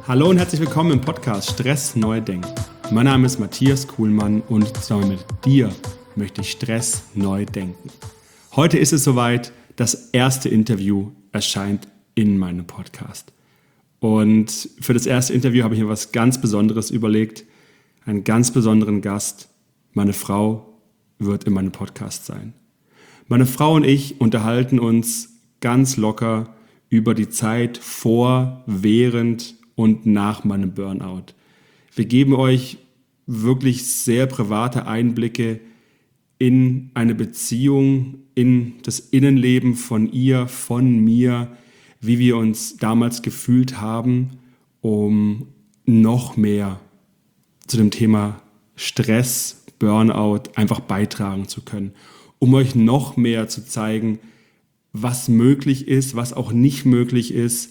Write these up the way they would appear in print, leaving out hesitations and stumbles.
Hallo und herzlich willkommen im Podcast Stress neu denken. Mein Name ist Matthias Kuhlmann und zusammen mit dir möchte ich Stress neu denken. Heute ist es soweit, das erste Interview erscheint in meinem Podcast. Und für das erste Interview habe ich mir was ganz Besonderes überlegt, einen ganz besonderen Gast. Meine Frau wird in meinem Podcast sein. Meine Frau und ich unterhalten uns ganz locker über die Zeit vor, während und nach meinem Burnout. Wir geben euch wirklich sehr private Einblicke in eine Beziehung, in das Innenleben von ihr, von mir, wie wir uns damals gefühlt haben, um noch mehr zu dem Thema Stress, Burnout einfach beitragen zu können, um euch noch mehr zu zeigen, was möglich ist, was auch nicht möglich ist,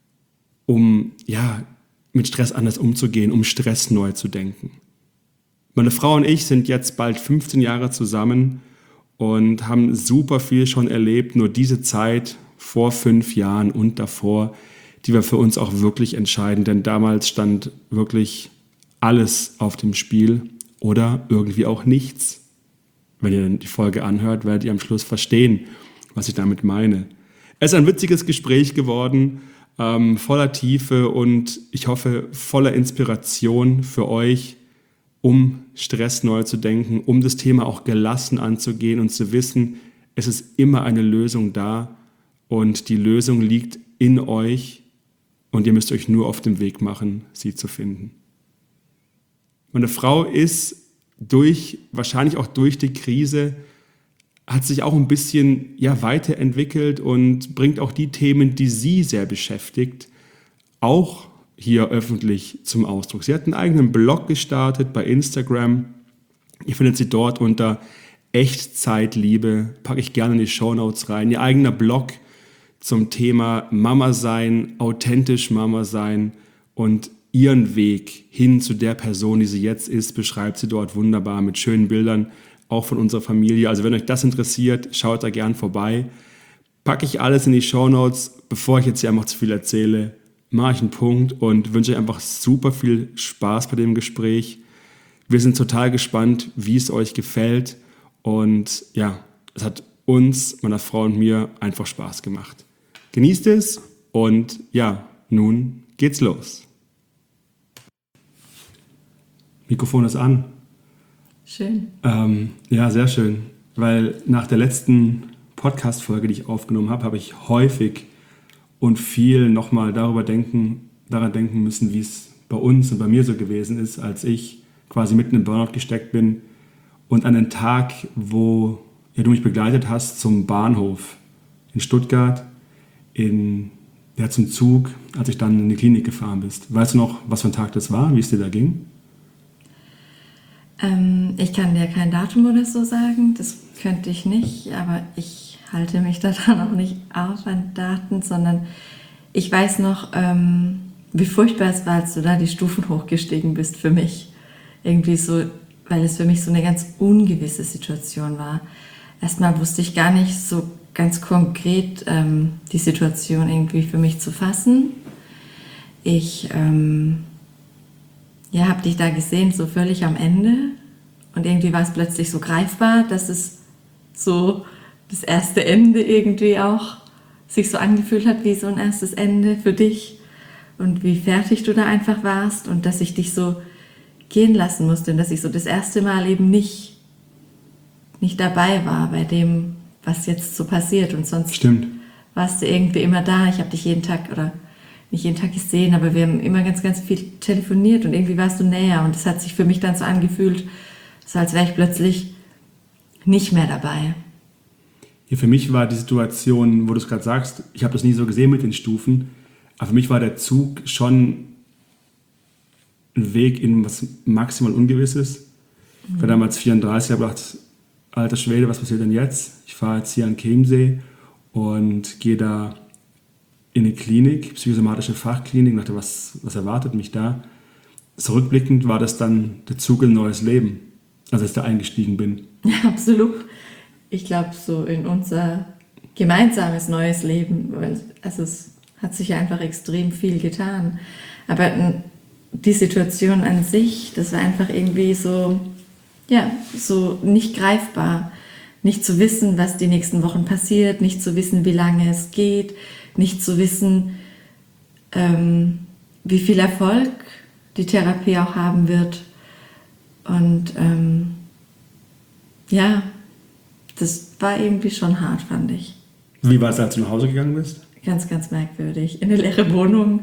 um mit Stress anders umzugehen, um Stress neu zu denken. Meine Frau und ich sind jetzt bald 15 Jahre zusammen und haben super viel schon erlebt, nur diese Zeit vor 5 Jahren und davor, die war für uns auch wirklich entscheidend, denn damals stand wirklich alles auf dem Spiel oder irgendwie auch nichts. Wenn ihr die Folge anhört, werdet ihr am Schluss verstehen, was ich damit meine. Es ist ein witziges Gespräch geworden, voller Tiefe und ich hoffe voller Inspiration für euch, um Stress neu zu denken, um das Thema auch gelassen anzugehen und zu wissen, es ist immer eine Lösung da und die Lösung liegt in euch und ihr müsst euch nur auf den Weg machen, sie zu finden. Meine Frau ist wahrscheinlich auch durch die Krise, hat sich auch ein bisschen weiterentwickelt und bringt auch die Themen, die sie sehr beschäftigt, auch hier öffentlich zum Ausdruck. Sie hat einen eigenen Blog gestartet bei Instagram. Ihr findet sie dort unter Echtzeitliebe, packe ich gerne in die Shownotes rein. Ihr eigener Blog zum Thema Mama sein, authentisch Mama sein und ihren Weg hin zu der Person, die sie jetzt ist, beschreibt sie dort wunderbar mit schönen Bildern, auch von unserer Familie. Also wenn euch das interessiert, schaut da gern vorbei. Packe ich alles in die Shownotes. Bevor ich jetzt hier einfach zu viel erzähle, mache ich einen Punkt und wünsche euch einfach super viel Spaß bei dem Gespräch. Wir sind total gespannt, wie es euch gefällt. Und es hat uns, meiner Frau und mir einfach Spaß gemacht. Genießt es und nun geht's los. Mikrofon ist an. Schön. Sehr schön, weil nach der letzten Podcast-Folge, die ich aufgenommen habe, habe ich häufig und viel nochmal daran denken müssen, wie es bei uns und bei mir so gewesen ist, als ich quasi mitten im Burnout gesteckt bin und an den Tag, wo du mich begleitet hast zum Bahnhof in Stuttgart, zum Zug, als ich dann in die Klinik gefahren bist. Weißt du noch, was für ein Tag das war, wie es dir da ging? Ich kann dir kein Datum oder so sagen, das könnte ich nicht, aber ich halte mich da dann auch nicht auf an Daten, sondern ich weiß noch, wie furchtbar es war, als du da die Stufen hochgestiegen bist für mich. Irgendwie so, weil es für mich so eine ganz ungewisse Situation war. Erstmal wusste ich gar nicht so ganz konkret die Situation irgendwie für mich zu fassen. Ich habe dich da gesehen, so völlig am Ende und irgendwie war es plötzlich so greifbar, dass es so das erste Ende irgendwie auch sich so angefühlt hat wie so ein erstes Ende für dich und wie fertig du da einfach warst und dass ich dich so gehen lassen musste und dass ich so das erste Mal eben nicht dabei war bei dem, was jetzt so passiert und sonst warst du irgendwie immer da. Ich habe dich jeden Tag oder nicht jeden Tag gesehen, aber wir haben immer ganz, ganz viel telefoniert und irgendwie warst du näher und es hat sich für mich dann so angefühlt, so als wäre ich plötzlich nicht mehr dabei. Ja, für mich war die Situation, wo du es gerade sagst, ich habe das nie so gesehen mit den Stufen, aber für mich war der Zug schon ein Weg in was maximal Ungewisses. Ich war damals 34, habe gedacht, alter Schwede, was passiert denn jetzt? Ich fahre jetzt hier an Chiemsee und gehe da in eine Klinik, psychosomatische Fachklinik, dachte, was erwartet mich da? Zurückblickend war das dann der Zug in ein neues Leben, als ich da eingestiegen bin. Ja, absolut. Ich glaube, so in unser gemeinsames neues Leben, weil es hat sich einfach extrem viel getan. Aber die Situation an sich, das war einfach irgendwie so, ja, so nicht greifbar. Nicht zu wissen, was die nächsten Wochen passiert, nicht zu wissen, wie lange es geht, nicht zu wissen, wie viel Erfolg die Therapie auch haben wird. Und ja, das war irgendwie schon hart, fand ich. Wie war es, als du nach Hause gegangen bist? Ganz, ganz merkwürdig. In eine leere Wohnung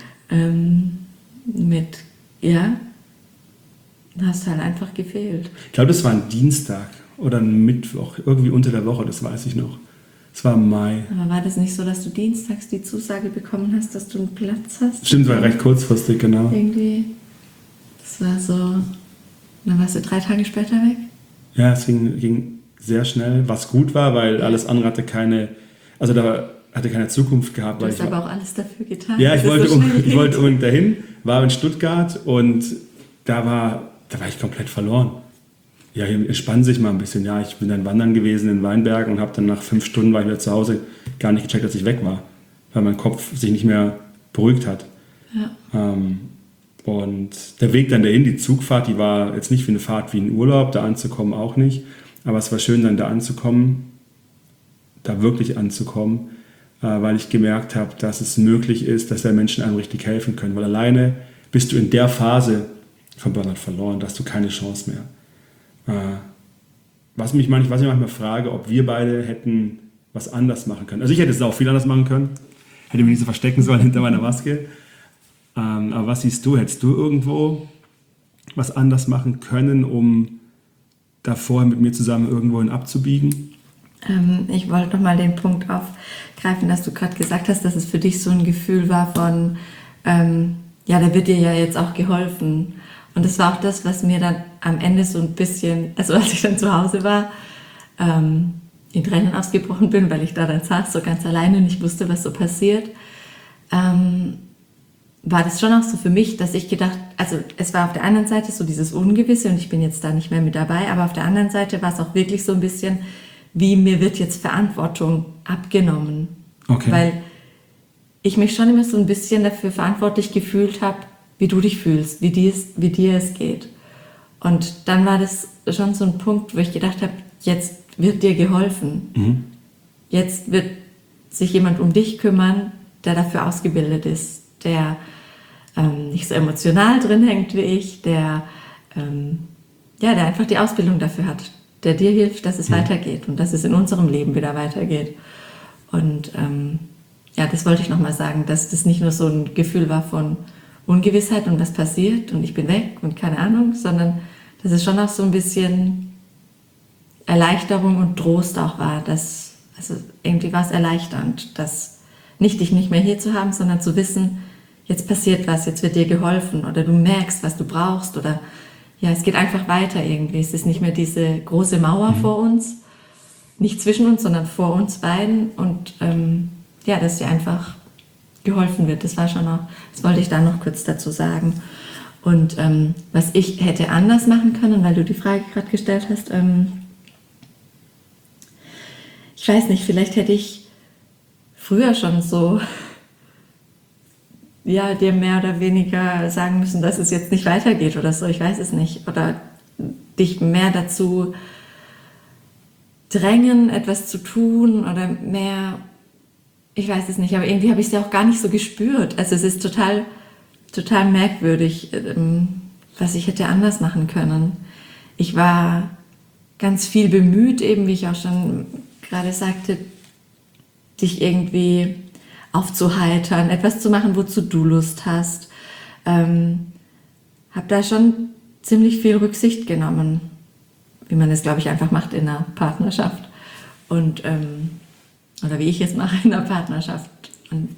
mit, ja, hast halt einfach gefehlt. Ich glaube, das war ein Dienstag oder ein Mittwoch, irgendwie unter der Woche, das weiß ich noch. Es war im Mai. Aber war das nicht so, dass du dienstags die Zusage bekommen hast, dass du einen Platz hast? Stimmt, war recht kurzfristig, genau. Irgendwie, das war so, dann warst du 3 Tage später weg? Ja, es ging sehr schnell, was gut war, weil alles andere hatte keine Zukunft gehabt. Du hast aber auch alles dafür getan. Ja, ich wollte unbedingt dahin, war in Stuttgart und da war ich komplett verloren. Ja, hier entspann sich mal ein bisschen. Ja, ich bin dann wandern gewesen in Weinbergen und habe dann nach 5 Stunden war ich wieder zu Hause, gar nicht gecheckt, dass ich weg war, weil mein Kopf sich nicht mehr beruhigt hat. Ja. Und der Weg dann dahin, die Zugfahrt, die war jetzt nicht wie eine Fahrt wie ein Urlaub, da anzukommen auch nicht, aber es war schön dann da anzukommen, da wirklich anzukommen, weil ich gemerkt habe, dass es möglich ist, dass da Menschen einem richtig helfen können, weil alleine bist du in der Phase vom Burnout verloren, da hast du keine Chance mehr. Was ich manchmal frage, ob wir beide hätten was anders machen können. Also ich hätte es auch viel anders machen können, hätte mich nicht so verstecken sollen hinter meiner Maske. Aber was siehst du? Hättest du irgendwo was anders machen können, um davor mit mir zusammen irgendwohin abzubiegen? Ich wollte noch mal den Punkt aufgreifen, dass du gerade gesagt hast, dass es für dich so ein Gefühl war von, ja, da wird dir ja jetzt auch geholfen. Und das war auch das, was mir dann am Ende so ein bisschen, also als ich dann zu Hause war, in Tränen ausgebrochen bin, weil ich da dann saß, so ganz alleine und ich wusste, was so passiert, war das schon auch so für mich, dass ich gedacht, also es war auf der anderen Seite so dieses Ungewisse und ich bin jetzt da nicht mehr mit dabei, aber auf der anderen Seite war es auch wirklich so ein bisschen, wie mir wird jetzt Verantwortung abgenommen. Okay. Weil ich mich schon immer so ein bisschen dafür verantwortlich gefühlt habe, wie du dich fühlst, wie dir es geht. Und dann war das schon so ein Punkt, wo ich gedacht habe, jetzt wird dir geholfen. Mhm. Jetzt wird sich jemand um dich kümmern, der dafür ausgebildet ist, der nicht so emotional drin hängt wie ich, der einfach die Ausbildung dafür hat, der dir hilft, dass es weitergeht und dass es in unserem Leben wieder weitergeht. Und das wollte ich nochmal sagen, dass das nicht nur so ein Gefühl war von Ungewissheit und was passiert und ich bin weg und keine Ahnung, sondern dass es schon auch so ein bisschen Erleichterung und Trost auch war. Also irgendwie war es erleichternd, dass dich nicht mehr hier zu haben, sondern zu wissen, jetzt passiert was, jetzt wird dir geholfen oder du merkst, was du brauchst oder ja, es geht einfach weiter irgendwie. Es ist nicht mehr diese große Mauer vor uns, nicht zwischen uns, sondern vor uns beiden und dass dir einfach geholfen wird. Das wollte ich da noch kurz dazu sagen. Und was ich hätte anders machen können, weil du die Frage gerade gestellt hast, ich weiß nicht, vielleicht hätte ich früher schon so dir mehr oder weniger sagen müssen, dass es jetzt nicht weitergeht oder so, ich weiß es nicht. Oder dich mehr dazu drängen, etwas zu tun oder mehr, ich weiß es nicht, aber irgendwie habe ich es ja auch gar nicht so gespürt. Also es ist total, total merkwürdig, was ich hätte anders machen können. Ich war ganz viel bemüht, eben wie ich auch schon gerade sagte, dich irgendwie aufzuheitern, etwas zu machen, wozu du Lust hast. Habe da schon ziemlich viel Rücksicht genommen, wie man es, glaube ich, einfach macht in einer Partnerschaft. Und, oder wie ich es mache in einer Partnerschaft. Und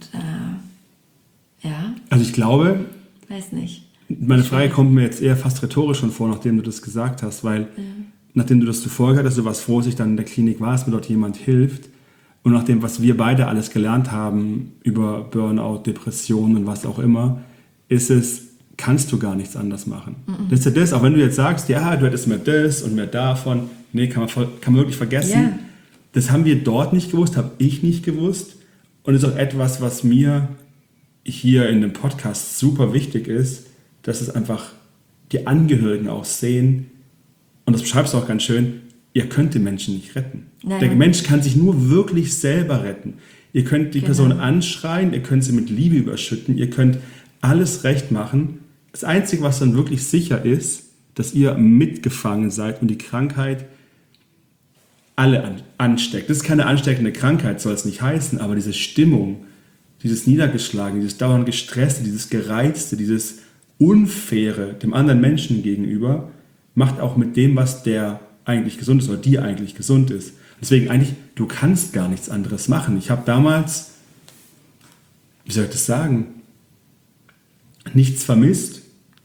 Also ich glaube, weiß nicht. Meine Frage kommt mir jetzt eher fast rhetorisch schon vor, nachdem du das gesagt hast, weil nachdem du das zuvor gehört hast, du warst froh, dass ich dann in der Klinik war, dass mir dort jemand hilft. Und nach dem, was wir beide alles gelernt haben über Burnout, Depressionen und was auch immer, kannst du gar nichts anders machen. Das ist ja das, auch wenn du jetzt sagst, ja, du hättest mehr das und mehr davon, nee, kann man wirklich vergessen. Yeah. Das haben wir dort nicht gewusst, habe ich nicht gewusst. Und ist auch etwas, was mir hier in dem Podcast super wichtig ist, dass es einfach die Angehörigen auch sehen, und das beschreibst du auch ganz schön, ihr könnt den Menschen nicht retten. Nein. Der Mensch kann sich nur wirklich selber retten. Ihr könnt die Person anschreien, ihr könnt sie mit Liebe überschütten, ihr könnt alles recht machen. Das Einzige, was dann wirklich sicher ist, dass ihr mitgefangen seid und die Krankheit alle ansteckt. Das ist keine ansteckende Krankheit, soll es nicht heißen, aber diese Stimmung, dieses Niedergeschlagene, dieses dauernd Gestresste, dieses Gereizte, dieses Unfaire dem anderen Menschen gegenüber, macht auch mit dem, was der eigentlich gesund ist oder die eigentlich gesund ist. Deswegen eigentlich, du kannst gar nichts anderes machen. Ich habe damals, wie soll ich das sagen, nichts vermisst,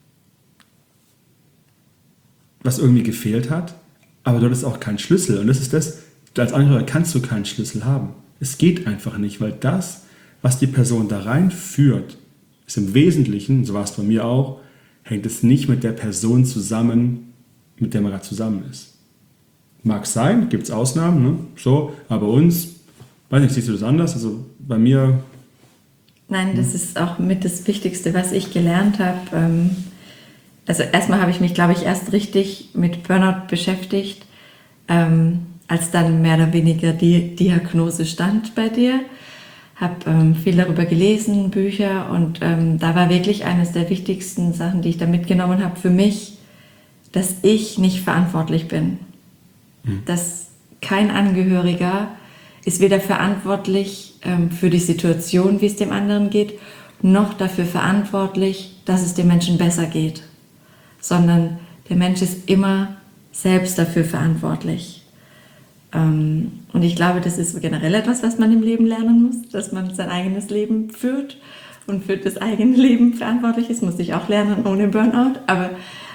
was irgendwie gefehlt hat, aber dort ist auch kein Schlüssel. Und das ist das, als Angehöriger kannst du keinen Schlüssel haben. Es geht einfach nicht, weil das, was die Person da reinführt, ist im Wesentlichen, so war es bei mir auch, hängt es nicht mit der Person zusammen, mit der man gerade zusammen ist. Mag sein, gibt es Ausnahmen, ne? So, aber bei uns, weiß nicht, siehst du das anders? Also bei mir... Nein, das ist auch mit das Wichtigste, was ich gelernt habe. Also erstmal habe ich mich, glaube ich, erst richtig mit Burnout beschäftigt, als dann mehr oder weniger die Diagnose stand bei dir. Habe viel darüber gelesen, Bücher, und da war wirklich eines der wichtigsten Sachen, die ich da mitgenommen habe für mich, dass ich nicht verantwortlich bin. Dass kein Angehöriger ist weder verantwortlich für die Situation, wie es dem anderen geht, noch dafür verantwortlich, dass es dem Menschen besser geht. Sondern der Mensch ist immer selbst dafür verantwortlich. Und ich glaube, das ist generell etwas, was man im Leben lernen muss, dass man sein eigenes Leben führt und für das eigene Leben verantwortlich ist, muss ich auch lernen ohne Burnout. Aber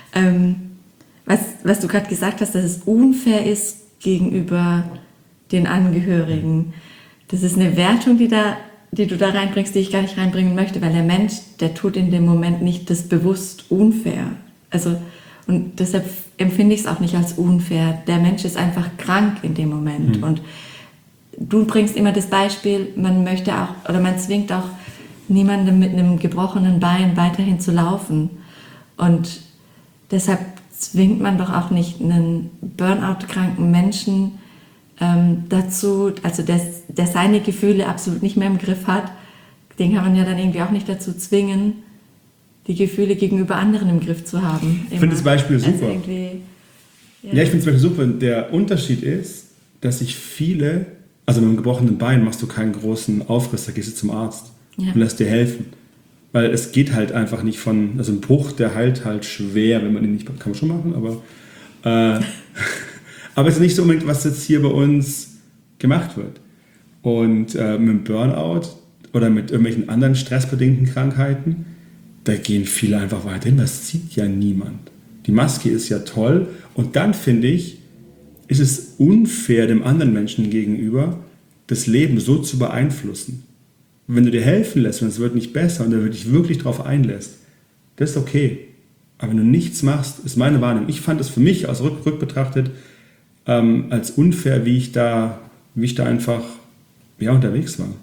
was du gerade gesagt hast, dass es unfair ist gegenüber den Angehörigen, das ist eine Wertung, die du da reinbringst, die ich gar nicht reinbringen möchte, weil der Mensch, der tut in dem Moment nicht das bewusst unfair. Also, und deshalb empfinde ich es auch nicht als unfair. Der Mensch ist einfach krank in dem Moment. Und du bringst immer das Beispiel, man möchte auch, oder man zwingt auch niemanden mit einem gebrochenen Bein weiterhin zu laufen. Und deshalb zwingt man doch auch nicht einen Burnout-kranken Menschen dazu, also der seine Gefühle absolut nicht mehr im Griff hat, den kann man ja dann irgendwie auch nicht dazu zwingen, die Gefühle gegenüber anderen im Griff zu haben. Ich finde das Beispiel super. Also ich finde das Beispiel super. Der Unterschied ist, dass sich viele, also mit einem gebrochenen Bein machst du keinen großen Aufriss, da gehst du zum Arzt und lässt dir helfen. Weil es geht halt einfach nicht also ein Bruch, der heilt halt schwer, wenn man ihn nicht, kann man schon machen, aber es ist nicht so unbedingt, was jetzt hier bei uns gemacht wird. Und mit dem Burnout oder mit irgendwelchen anderen stressbedingten Krankheiten, da gehen viele einfach weiterhin, das sieht ja niemand. Die Maske ist ja toll, und dann finde ich, ist es unfair dem anderen Menschen gegenüber, das Leben so zu beeinflussen. Wenn du dir helfen lässt und es wird nicht besser und du dich wirklich darauf einlässt, das ist okay. Aber wenn du nichts machst, ist meine Wahrnehmung. Ich fand es für mich aus rück betrachtet als unfair, wie ich da einfach unterwegs war.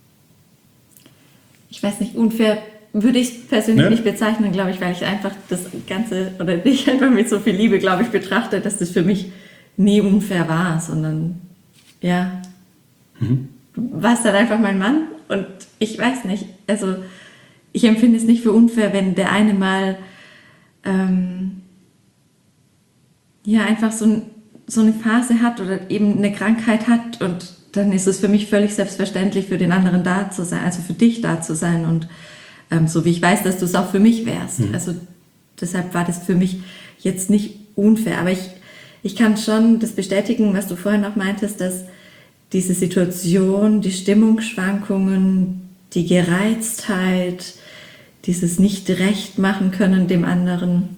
Ich weiß nicht, unfair würde ich persönlich nicht bezeichnen, glaube ich, weil ich einfach das Ganze oder dich einfach mit so viel Liebe, glaube ich, betrachte, dass das für mich nie unfair war, sondern du warst dann einfach mein Mann, und ich weiß nicht, also ich empfinde es nicht für unfair, wenn der eine mal einfach so eine Phase hat oder eben eine Krankheit hat, und dann ist es für mich völlig selbstverständlich, für den anderen da zu sein, also für dich da zu sein, und so wie ich weiß, dass du es auch für mich wärst. Also deshalb war das für mich jetzt nicht unfair, aber ich kann schon das bestätigen, was du vorhin auch meintest, dass diese Situation, die Stimmungsschwankungen, die Gereiztheit, dieses nicht recht machen können dem anderen,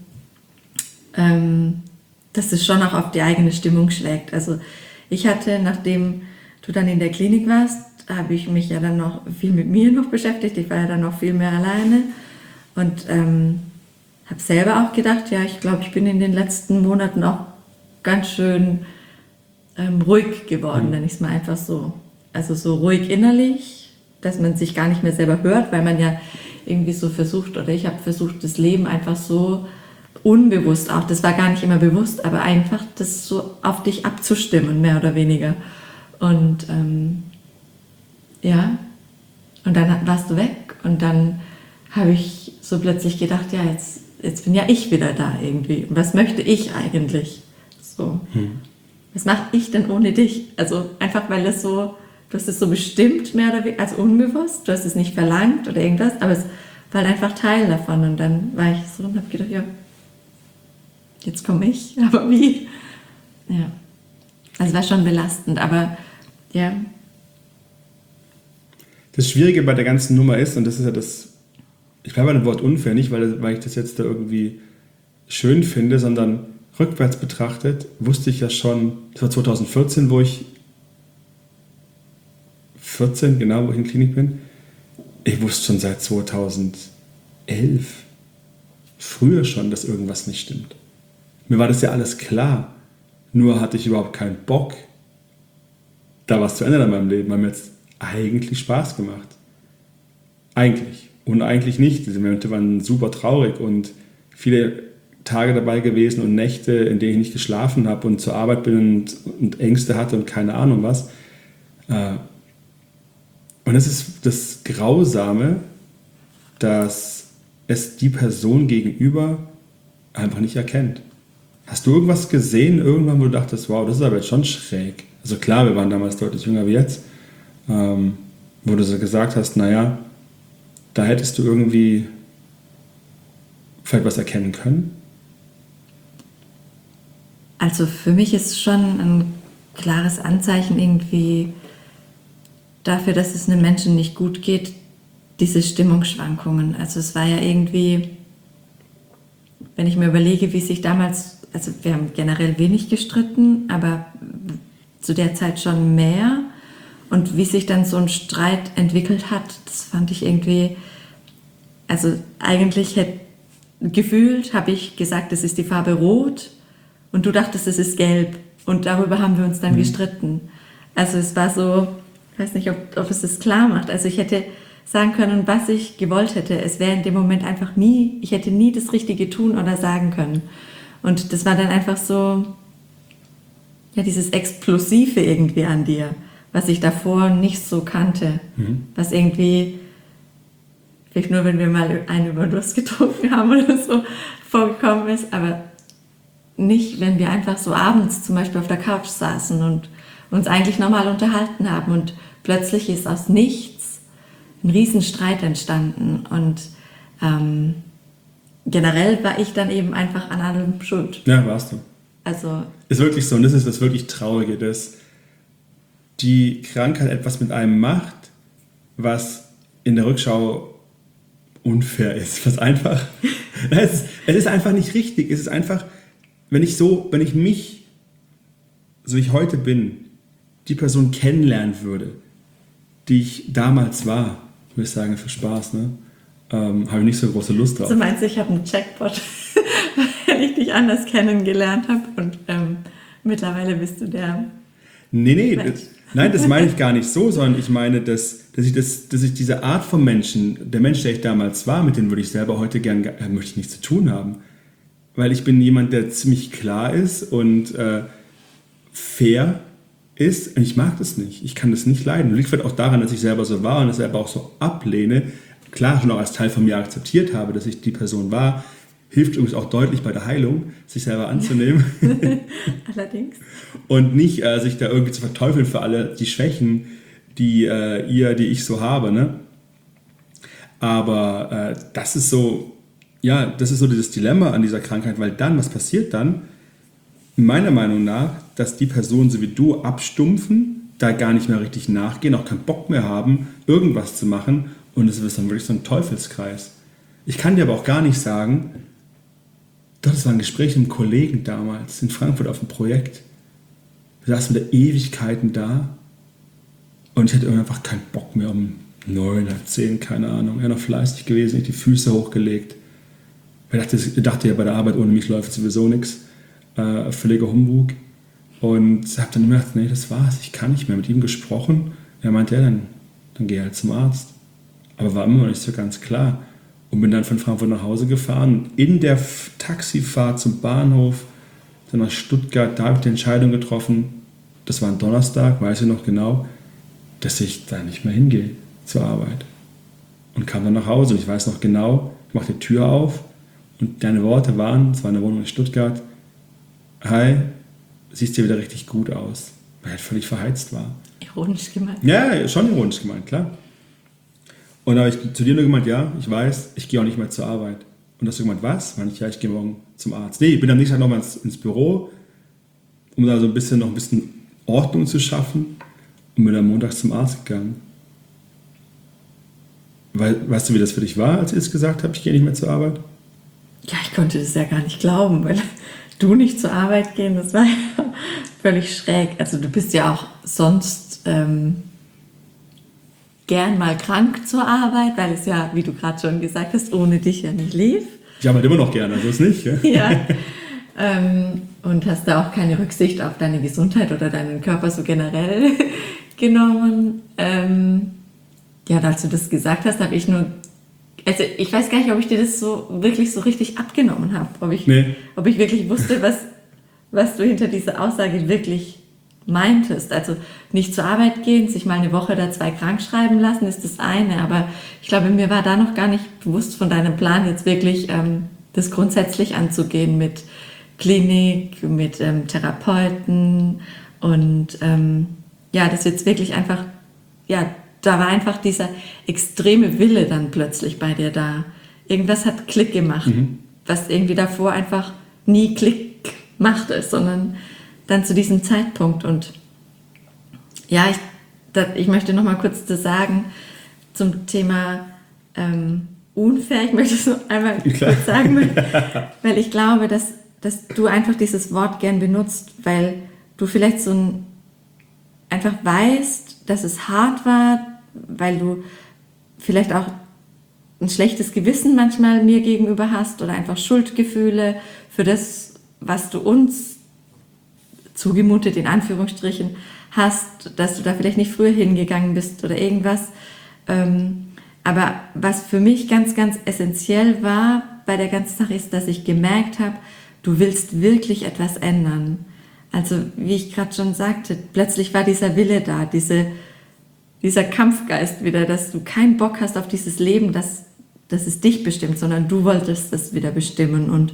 dass es schon auch auf die eigene Stimmung schlägt. Also ich hatte, nachdem du dann in der Klinik warst, habe ich mich ja dann noch viel mit mir noch beschäftigt. Ich war ja dann noch viel mehr alleine und habe selber auch gedacht, ich glaube, ich bin in den letzten Monaten auch ganz schön ruhig geworden, nenne ich es mal einfach so. Also so ruhig innerlich, dass man sich gar nicht mehr selber hört, weil man ja irgendwie so versucht, oder ich habe versucht, das Leben einfach so unbewusst auch, das war gar nicht immer bewusst, aber einfach das so auf dich abzustimmen, mehr oder weniger. Und ja, und dann warst du weg und dann habe ich so plötzlich gedacht, ja, jetzt bin ja ich wieder da irgendwie. Und was möchte ich eigentlich? So. Was mache ich denn ohne dich? Also einfach, weil das so, du hast es so bestimmt, mehr oder weniger, also unbewusst, du hast es nicht verlangt oder irgendwas, aber es war halt einfach Teil davon. Und dann war ich so und habe gedacht, ja, jetzt komme ich, aber wie? Ja, also war schon belastend, aber ja. Das Schwierige bei der ganzen Nummer ist, und das ist ja das, ich bleibe bei dem Wort unfair, nicht weil ich das jetzt da irgendwie schön finde, sondern rückwärts betrachtet wusste ich ja schon, das war 2014, wo ich in der Klinik bin, ich wusste schon seit 2011, früher schon, dass irgendwas nicht stimmt. Mir war das ja alles klar, nur hatte ich überhaupt keinen Bock, da was zu ändern in meinem Leben, weil mir jetzt eigentlich Spaß gemacht. Eigentlich. Und eigentlich nicht. Diese Momente waren super traurig und viele Tage dabei gewesen und Nächte, in denen ich nicht geschlafen habe und zur Arbeit bin und Ängste hatte und keine Ahnung was. Und das ist das Grausame, dass es die Person gegenüber einfach nicht erkennt. Hast du irgendwas gesehen, irgendwann, wo du dachtest, wow, das ist aber jetzt schon schräg? Also klar, wir waren damals deutlich jünger wie jetzt, wo du so gesagt hast, naja, da hättest du irgendwie vielleicht was erkennen können? Also für mich ist schon ein klares Anzeichen irgendwie dafür, dass es einem Menschen nicht gut geht, diese Stimmungsschwankungen. Also es war ja irgendwie, wenn ich mir überlege, wie sich damals, also wir haben generell wenig gestritten, aber zu der Zeit schon mehr. Und wie sich dann so ein Streit entwickelt hat, das fand ich irgendwie, also eigentlich gefühlt habe ich gesagt, das ist die Farbe Rot und du dachtest, es ist Gelb. Und darüber haben wir uns dann gestritten. Also es war so, ich weiß nicht, ob es das klar macht. Also ich hätte sagen können, was ich gewollt hätte. Es wäre in dem Moment einfach ich hätte nie das Richtige tun oder sagen können. Und das war dann einfach so, ja, dieses Explosive irgendwie an dir, was ich davor nicht so kannte. Was irgendwie, vielleicht nur, wenn wir mal eine Überdosis getrunken haben oder so, vorgekommen ist, aber nicht, wenn wir einfach so abends zum Beispiel auf der Couch saßen und uns eigentlich normal unterhalten haben und plötzlich ist aus nichts ein Riesenstreit entstanden und generell war ich dann eben einfach an allem schuld. Ja, warst du. Also ist wirklich so, und das ist das wirklich Traurige, dass die Krankheit etwas mit einem macht, was in der Rückschau unfair ist, was einfach, es ist einfach nicht richtig, es ist einfach, wenn ich mich, so wie ich heute bin, die Person kennenlernen würde, die ich damals war, würde ich sagen, für Spaß, ne? Habe ich nicht so große Lust drauf. Du meinst, ich habe einen Jackpot, wenn ich dich anders kennengelernt habe und mittlerweile bist du der... Nee, nein, das meine ich gar nicht so, sondern ich meine, dass ich diese Art von Menschen, der Mensch, der ich damals war, mit dem würde ich selber heute möchte ich nichts zu tun haben. Weil ich bin jemand, der ziemlich klar ist und fair ist und ich mag das nicht. Ich kann das nicht leiden. Liegt vielleicht auch daran, dass ich selber so war und das selber auch so ablehne. Klar, schon auch als Teil von mir akzeptiert habe, dass ich die Person war. Hilft übrigens auch deutlich bei der Heilung, sich selber anzunehmen. Allerdings. Und nicht sich da irgendwie zu verteufeln für alle die Schwächen, die ich so habe. Ne? Aber das ist so dieses Dilemma an dieser Krankheit, weil dann, was passiert dann? Meiner Meinung nach, dass die Personen so wie du abstumpfen, da gar nicht mehr richtig nachgehen, auch keinen Bock mehr haben, irgendwas zu machen und es ist dann wirklich so ein Teufelskreis. Ich kann dir aber auch gar nicht sagen, das war ein Gespräch mit einem Kollegen damals in Frankfurt auf dem Projekt. Wir saßen mit der Ewigkeiten da und ich hatte einfach keinen Bock mehr um 9, 10, keine Ahnung. Er war noch fleißig gewesen, ich die Füße hochgelegt. Ich dachte ja, bei der Arbeit ohne mich läuft sowieso nichts. Völliger Humbug. Und habe dann gedacht, nee, das war's, ich kann nicht mehr. Mit ihm gesprochen. Er meinte, dann dann gehe halt zum Arzt. Aber war immer noch nicht so ganz klar. Und bin dann von Frankfurt nach Hause gefahren. In der Taxifahrt zum Bahnhof, dann nach Stuttgart, da habe ich die Entscheidung getroffen, das war ein Donnerstag, weiß ich noch genau, dass ich da nicht mehr hingehe zur Arbeit. Und kam dann nach Hause und ich weiß noch genau, ich mache die Tür auf und deine Worte waren, es war eine Wohnung in Stuttgart, hi, siehst dir wieder richtig gut aus, weil er halt völlig verheizt war. Ironisch gemeint. Ja, schon ironisch gemeint, klar. Und da habe ich zu dir nur gemeint, ja, ich weiß, ich gehe auch nicht mehr zur Arbeit. Und hast du gemeint, was? Meine ich, ja, ich gehe morgen zum Arzt. Nee, ich bin am nächsten Tag nochmal ins Büro, um da so ein bisschen Ordnung zu schaffen und bin dann montags zum Arzt gegangen. Weißt du, wie das für dich war, als ich es gesagt habe, ich gehe nicht mehr zur Arbeit? Ja, ich konnte das ja gar nicht glauben, weil du nicht zur Arbeit gehen, das war ja völlig schräg. Also du bist ja auch sonst gern mal krank zur Arbeit, weil es ja, wie du gerade schon gesagt hast, ohne dich ja nicht lief. Ich arbeite immer noch gerne, also ist nicht. Ja, ja. Und hast da auch keine Rücksicht auf deine Gesundheit oder deinen Körper so generell genommen. Ja, als du das gesagt hast, habe ich nur, also ich weiß gar nicht, ob ich dir das so wirklich so richtig abgenommen habe, ob ich wirklich wusste, was du hinter dieser Aussage wirklich meintest. Also nicht zur Arbeit gehen, sich mal eine Woche oder 2 krank schreiben lassen, ist das eine, aber ich glaube, mir war da noch gar nicht bewusst von deinem Plan, jetzt wirklich das grundsätzlich anzugehen mit Klinik, mit Therapeuten und ja, das jetzt wirklich einfach, ja, da war einfach dieser extreme Wille dann plötzlich bei dir da. Irgendwas hat Klick gemacht, was irgendwie davor einfach nie Klick machte, sondern dann zu diesem Zeitpunkt. Und ja, ich möchte noch mal kurz das sagen zum Thema unfair. Ich möchte es noch einmal kurz sagen, weil ich glaube, dass du einfach dieses Wort gern benutzt, weil du vielleicht einfach weißt, dass es hart war, weil du vielleicht auch ein schlechtes Gewissen manchmal mir gegenüber hast oder einfach Schuldgefühle für das, was du uns zugemutet, in Anführungsstrichen, hast, dass du da vielleicht nicht früher hingegangen bist oder irgendwas. Aber was für mich ganz, ganz essentiell war bei der ganzen Sache ist, dass ich gemerkt habe, du willst wirklich etwas ändern. Also wie ich gerade schon sagte, plötzlich war dieser Wille da, dieser Kampfgeist wieder, dass du keinen Bock hast auf dieses Leben, dass es dich bestimmt, sondern du wolltest es wieder bestimmen. Und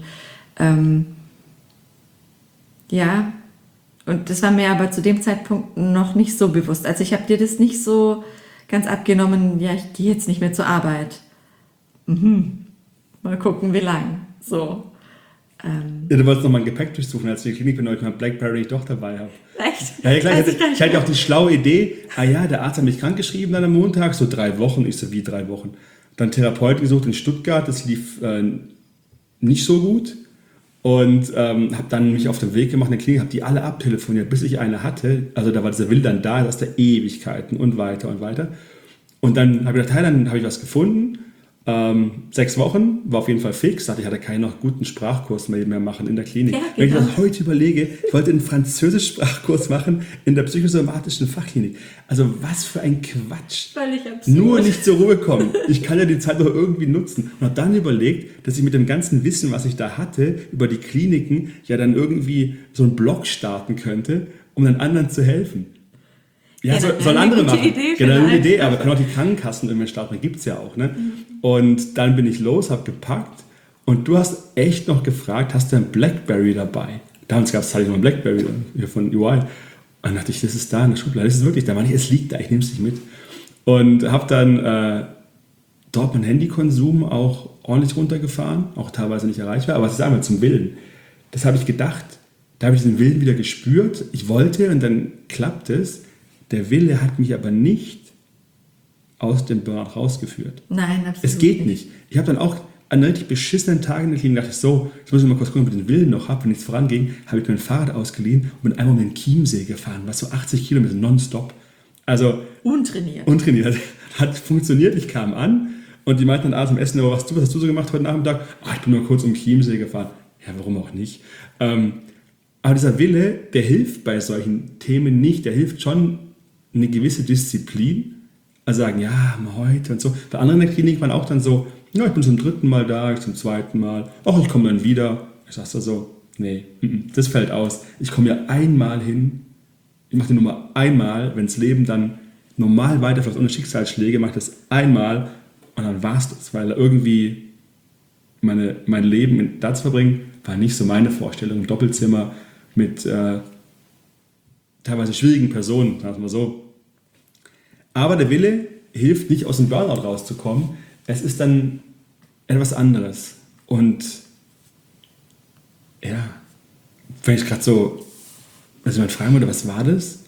ja, und das war mir aber zu dem Zeitpunkt noch nicht so bewusst. Also ich habe dir das nicht so ganz abgenommen, ja, ich gehe jetzt nicht mehr zur Arbeit. Mal gucken, wie lang. So. Ja, du wolltest noch mal ein Gepäck durchsuchen, als ich in der Klinik bin, weil ich mein Blackberry doch dabei habe. Echt? Ja, klar, ich hatte auch die schlaue Idee, der Arzt hat mich krankgeschrieben dann am Montag, so 3 Wochen. Ich so, wie 3 Wochen? Dann Therapeut gesucht in Stuttgart, das lief nicht so gut. Und habe dann mich auf den Weg gemacht in der Klinik, habe die alle abtelefoniert, bis ich eine hatte. Also da war dieser Will dann da, aus der Ewigkeiten und weiter und weiter. Und dann habe ich gedacht, dann habe ich was gefunden. 6 Wochen, war auf jeden Fall fix. Ich hatte keinen noch guten Sprachkurs mehr machen in der Klinik. Ja, genau. Wenn ich das heute überlege, ich wollte einen Französisch-Sprachkurs machen in der psychosomatischen Fachklinik. Also was für ein Quatsch. Völlig absurd. Nur nicht zur Ruhe kommen. Ich kann ja die Zeit doch irgendwie nutzen. Und habe dann überlegt, dass ich mit dem ganzen Wissen, was ich da hatte, über die Kliniken, ja dann irgendwie so einen Blog starten könnte, um den anderen zu helfen. Ja, sollen andere machen. Genau, eine Idee, aber können auch die Krankenkassen irgendwie starten, gibt es ja auch. Ne? Und dann bin ich los, habe gepackt und du hast echt noch gefragt, hast du ein Blackberry dabei? Damals hatte ich noch ein Blackberry hier von UI. Und dann dachte ich, das ist da in der Schublade, das ist wirklich da. Meine ich, es liegt da, ich nehme es nicht mit. Und habe dann dort meinen Handykonsum auch ordentlich runtergefahren, auch teilweise nicht erreichbar, aber es ist einmal zum Willen. Das habe ich gedacht, da habe ich den Willen wieder gespürt. Ich wollte und dann klappt es. Der Wille hat mich aber nicht aus dem Burnout rausgeführt. Nein, absolut es geht nicht. Ich habe dann auch an einem richtig beschissenen Tag in der Klinik gedacht, so, jetzt muss ich mal kurz gucken, ob ich den Willen noch habe. Wenn nichts voranging, habe ich mir ein Fahrrad ausgeliehen und bin einmal um den Chiemsee gefahren, was so 80 Kilometer nonstop. Also untrainiert. Hat funktioniert, ich kam an und die meinten dann abends am Essen, was hast du so gemacht heute Nachmittag? Ich bin nur kurz um den Chiemsee gefahren. Ja, warum auch nicht? Aber dieser Wille, der hilft bei solchen Themen nicht. Der hilft schon eine gewisse Disziplin, Also sagen, ja, mal heute und so. Bei anderen in der Klinik waren auch dann so, ja, ich bin zum 3. Mal da, ich zum 2. Mal. Ach, ich komme dann wieder. Ich sag so, nee, das fällt aus. Ich komme ja einmal hin. Ich mache die Nummer einmal, wenn das Leben dann normal weiterläuft, ohne Schicksalsschläge, mache ich das einmal und dann war es das. Weil irgendwie mein Leben da zu verbringen, war nicht so meine Vorstellung. Im Doppelzimmer mit teilweise schwierigen Personen, sagen wir mal so. Aber der Wille hilft nicht, aus dem Burnout rauszukommen. Es ist dann etwas anderes. Und ja, wenn ich gerade so, also man fragen würde, was war das?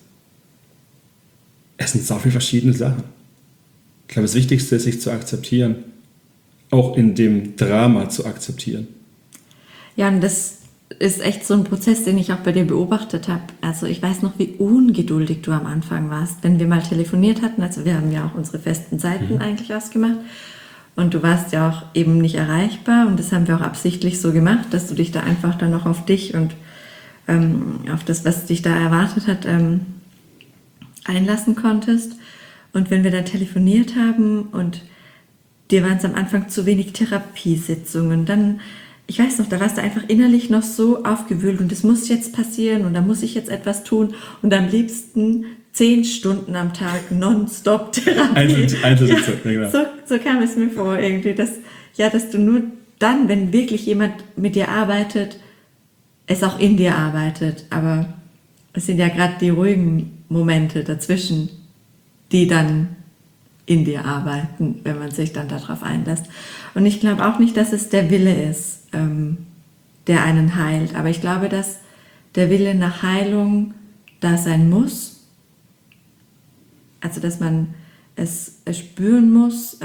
Es sind so viele verschiedene Sachen. Ich glaube, das Wichtigste ist, sich zu akzeptieren. Auch in dem Drama zu akzeptieren. Ja, und das ist echt so ein Prozess, den ich auch bei dir beobachtet habe. Also ich weiß noch, wie ungeduldig du am Anfang warst, wenn wir mal telefoniert hatten. Also wir haben ja auch unsere festen Zeiten eigentlich ausgemacht. Und du warst ja auch eben nicht erreichbar. Und das haben wir auch absichtlich so gemacht, dass du dich da einfach dann noch auf dich und auf das, was dich da erwartet hat, einlassen konntest. Und wenn wir dann telefoniert haben und dir waren es am Anfang zu wenig Therapiesitzungen, dann, ich weiß noch, da warst du einfach innerlich noch so aufgewühlt und das muss jetzt passieren und da muss ich jetzt etwas tun und am liebsten 10 Stunden am Tag nonstop Therapie. Einzelsitzung, ja, genau. So kam es mir vor irgendwie, dass du nur dann, wenn wirklich jemand mit dir arbeitet, es auch in dir arbeitet, aber es sind ja gerade die ruhigen Momente dazwischen, die dann in dir arbeiten, wenn man sich dann darauf einlässt. Und ich glaube auch nicht, dass es der Wille ist, der einen heilt. Aber ich glaube, dass der Wille nach Heilung da sein muss. Also, dass man es spüren muss,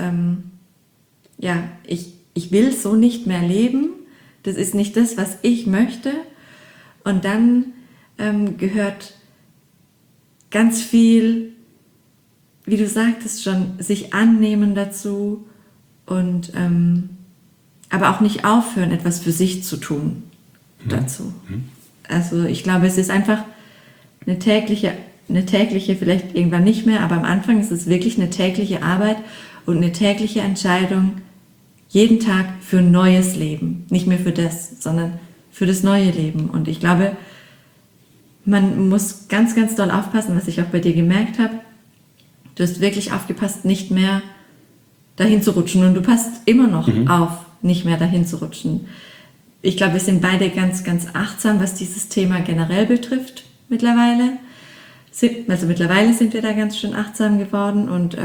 ich will so nicht mehr leben. Das ist nicht das, was ich möchte. Und dann gehört ganz viel, wie du sagtest schon, sich annehmen dazu und aber auch nicht aufhören, etwas für sich zu tun dazu. Also ich glaube, es ist einfach eine tägliche, vielleicht irgendwann nicht mehr, aber am Anfang ist es wirklich eine tägliche Arbeit und eine tägliche Entscheidung, jeden Tag für ein neues Leben. Nicht mehr für das, sondern für das neue Leben. Und ich glaube, man muss ganz, ganz doll aufpassen, was ich auch bei dir gemerkt habe. Du hast wirklich aufgepasst, nicht mehr dahin zu rutschen. Und du passt immer noch auf, nicht mehr dahin zu rutschen. Ich glaube, wir sind beide ganz, ganz achtsam, was dieses Thema generell betrifft mittlerweile. Also mittlerweile sind wir da ganz schön achtsam geworden. Und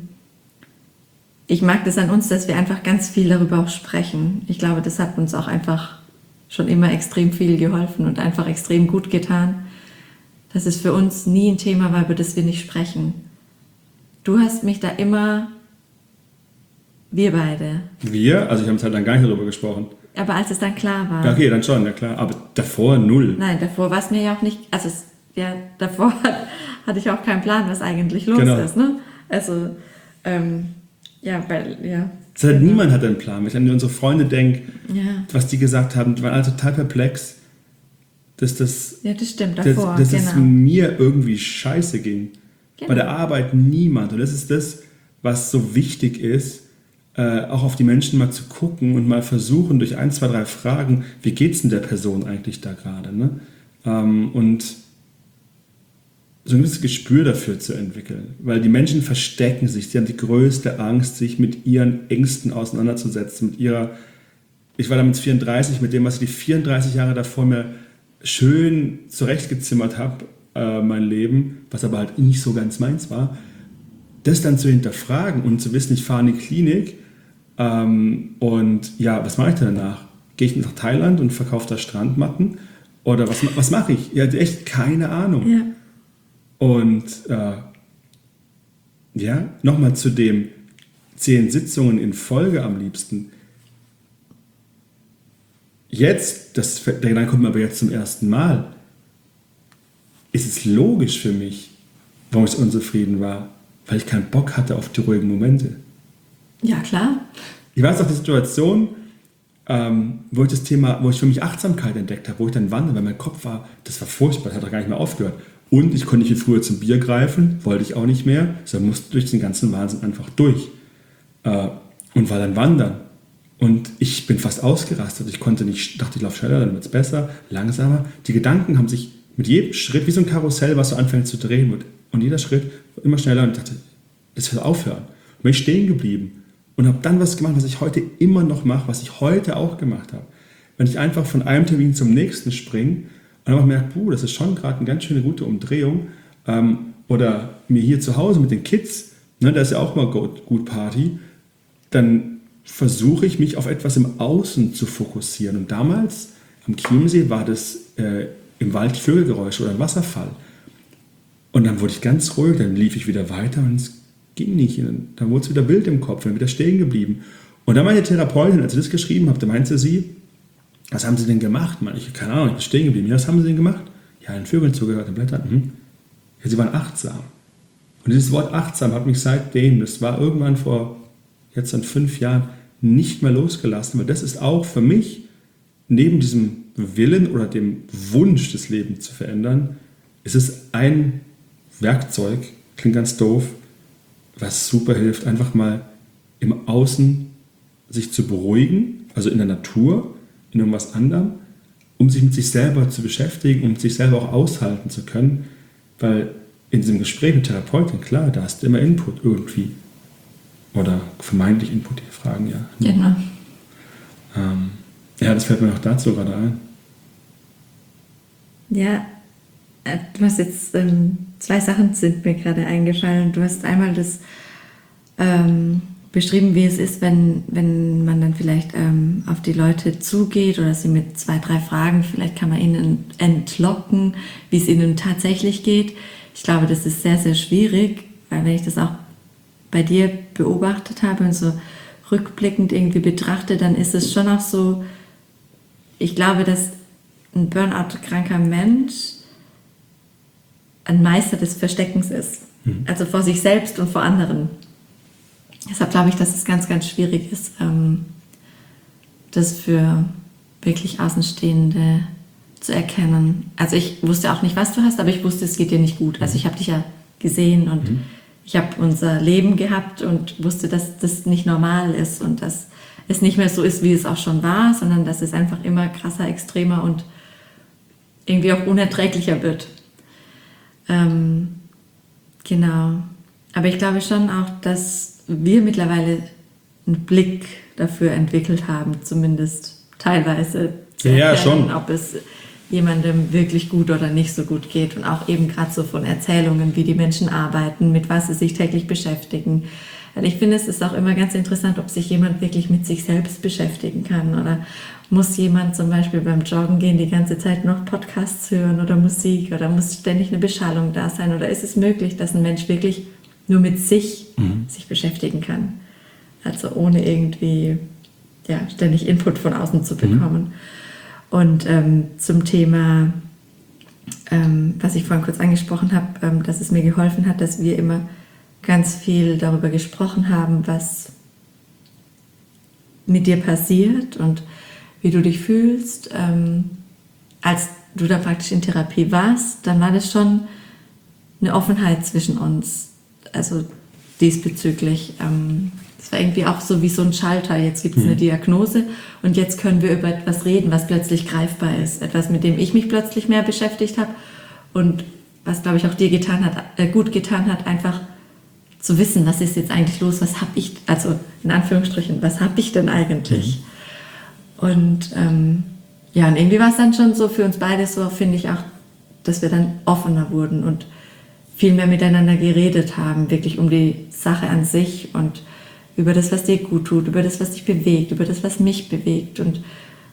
ich mag das an uns, dass wir einfach ganz viel darüber auch sprechen. Ich glaube, das hat uns auch einfach schon immer extrem viel geholfen und einfach extrem gut getan, dass es für uns nie ein Thema war, über das wir nicht sprechen. Du hast mich da immer, wir beide. Wir? Also ich habe halt dann gar nicht darüber gesprochen. Aber als es dann klar war. Ja, okay, dann schon, ja klar. Aber davor null. Nein, davor war es mir ja auch nicht, also davor hatte ich auch keinen Plan, was eigentlich los ist. Ne? Also, Niemand hat einen Plan. Wenn ich an unsere Freunde denke, was die gesagt haben, die waren alle total perplex, dass das stimmt, davor, dass es mir irgendwie scheiße ging. Genau. Bei der Arbeit niemand. Und das ist das, was so wichtig ist, auch auf die Menschen mal zu gucken und mal versuchen, durch 1, 2, 3 Fragen, wie geht es denn der Person eigentlich da gerade? Ne? Und so ein gewisses Gespür dafür zu entwickeln. Weil die Menschen verstecken sich, sie haben die größte Angst, sich mit ihren Ängsten auseinanderzusetzen. Ich war damals 34, mit dem, was ich die 34 Jahre davor mir schön zurechtgezimmert habe, mein Leben, was aber halt nicht so ganz meins war, das dann zu hinterfragen und zu wissen, ich fahre in die Klinik und ja, was mache ich dann danach? Gehe ich nach Thailand und verkaufe da Strandmatten? Oder was mache ich? Ja, echt keine Ahnung. Ja. Und nochmal zu dem 10 Sitzungen in Folge am liebsten. Jetzt, der Gedanke kommt mir aber jetzt zum ersten Mal, ist es logisch für mich, warum ich unzufrieden war, weil ich keinen Bock hatte auf die ruhigen Momente. Ja, klar. Ich weiß auch die Situation, wo ich für mich Achtsamkeit entdeckt habe, wo ich dann wandere, weil mein Kopf war, das war furchtbar, das hat doch gar nicht mehr aufgehört. Und ich konnte nicht viel früher zum Bier greifen, wollte ich auch nicht mehr. Also musste durch den ganzen Wahnsinn einfach durch. Und war dann wandern. Und ich bin fast ausgerastet. Ich konnte nicht, dachte, ich laufe schneller, dann wird es besser, langsamer. Die Gedanken haben sich mit jedem Schritt, wie so ein Karussell, was so anfängt zu drehen wird. Und jeder Schritt wird immer schneller. Und ich dachte, das wird aufhören. Und bin ich stehen geblieben. Und habe dann was gemacht, was ich heute immer noch mache, was ich heute auch gemacht habe. Wenn ich einfach von einem Termin zum nächsten springe und einfach merke, das ist schon gerade eine ganz schöne gute Umdrehung. Oder mir hier zu Hause mit den Kids, ne, da ist ja auch mal gut Party, dann versuche ich mich auf etwas im Außen zu fokussieren. Und damals am Chiemsee war das im Wald Vögelgeräusche oder ein Wasserfall. Und dann wurde ich ganz ruhig, dann lief ich wieder weiter und es ging nicht. Und dann wurde es wieder Bild im Kopf, dann wieder stehen geblieben. Und dann meine Therapeutin, als sie das geschrieben habe, da meinte sie, was haben Sie denn gemacht? Ich, keine Ahnung, ich bin stehen geblieben. Ja, was haben Sie denn gemacht? Ja, den Vögeln zugehört, den Blättern. Ja, sie waren achtsam. Und dieses Wort achtsam hat mich seitdem, das war irgendwann vor jetzt an 5 Jahren, nicht mehr losgelassen. Weil das ist auch für mich, neben diesem Willen oder dem Wunsch, das Leben zu verändern, ist es ein Werkzeug, klingt ganz doof, was super hilft, einfach mal im Außen sich zu beruhigen, also in der Natur, in irgendwas anderem, um sich mit sich selber zu beschäftigen, um sich selber auch aushalten zu können, weil in diesem Gespräch mit Therapeutin, klar, da hast du immer Input irgendwie oder vermeintlich Input, die fragen ja. Genau. Ja, das fällt mir noch dazu gerade ein. Ja, du hast jetzt 2 Sachen sind mir gerade eingefallen. Du hast einmal das beschrieben, wie es ist, wenn man dann vielleicht auf die Leute zugeht oder sie mit 2, 3 Fragen, vielleicht kann man ihnen entlocken, wie es ihnen tatsächlich geht. Ich glaube, das ist sehr, sehr schwierig, weil wenn ich das auch bei dir beobachtet habe und so rückblickend irgendwie betrachte, dann ist es schon auch so, ich glaube, dass ein Burnout-kranker Mensch ein Meister des Versteckens ist. Also vor sich selbst und vor anderen. Deshalb glaube ich, dass es ganz, ganz schwierig ist, das für wirklich Außenstehende zu erkennen. Also ich wusste auch nicht, was du hast, aber ich wusste, es geht dir nicht gut. Also ich habe dich ja gesehen und ich habe unser Leben gehabt und wusste, dass das nicht normal ist und dass es nicht mehr so ist, wie es auch schon war, sondern dass es einfach immer krasser, extremer und irgendwie auch unerträglicher wird. Genau. Aber ich glaube schon auch, dass wir mittlerweile einen Blick dafür entwickelt haben, zumindest teilweise zu erkennen, ob es jemandem wirklich gut oder nicht so gut geht. Und auch eben gerade so von Erzählungen, wie die Menschen arbeiten, mit was sie sich täglich beschäftigen. Weil ich finde, es ist auch immer ganz interessant, ob sich jemand wirklich mit sich selbst beschäftigen kann. Oder muss jemand zum Beispiel beim Joggen gehen die ganze Zeit noch Podcasts hören oder Musik oder muss ständig eine Beschallung da sein? Oder ist es möglich, dass ein Mensch wirklich nur mit sich beschäftigen kann? Also ohne irgendwie ständig Input von außen zu bekommen. Und zum Thema, was ich vorhin kurz angesprochen habe, dass es mir geholfen hat, dass wir immer ganz viel darüber gesprochen haben, was mit dir passiert und wie du dich fühlst. Als du da praktisch in Therapie warst, dann war das schon eine Offenheit zwischen uns, also diesbezüglich. Es war irgendwie auch so wie so ein Schalter. Jetzt gibt es eine Diagnose und jetzt können wir über etwas reden, was plötzlich greifbar ist. Etwas, mit dem ich mich plötzlich mehr beschäftigt habe und was, glaube ich, auch dir gut getan hat, einfach zu wissen, was ist jetzt eigentlich los, was habe ich, also in Anführungsstrichen, was habe ich denn eigentlich? Und und irgendwie war es dann schon so für uns beide so, finde ich auch, dass wir dann offener wurden und viel mehr miteinander geredet haben, wirklich um die Sache an sich und über das, was dir gut tut, über das, was dich bewegt, über das, was mich bewegt und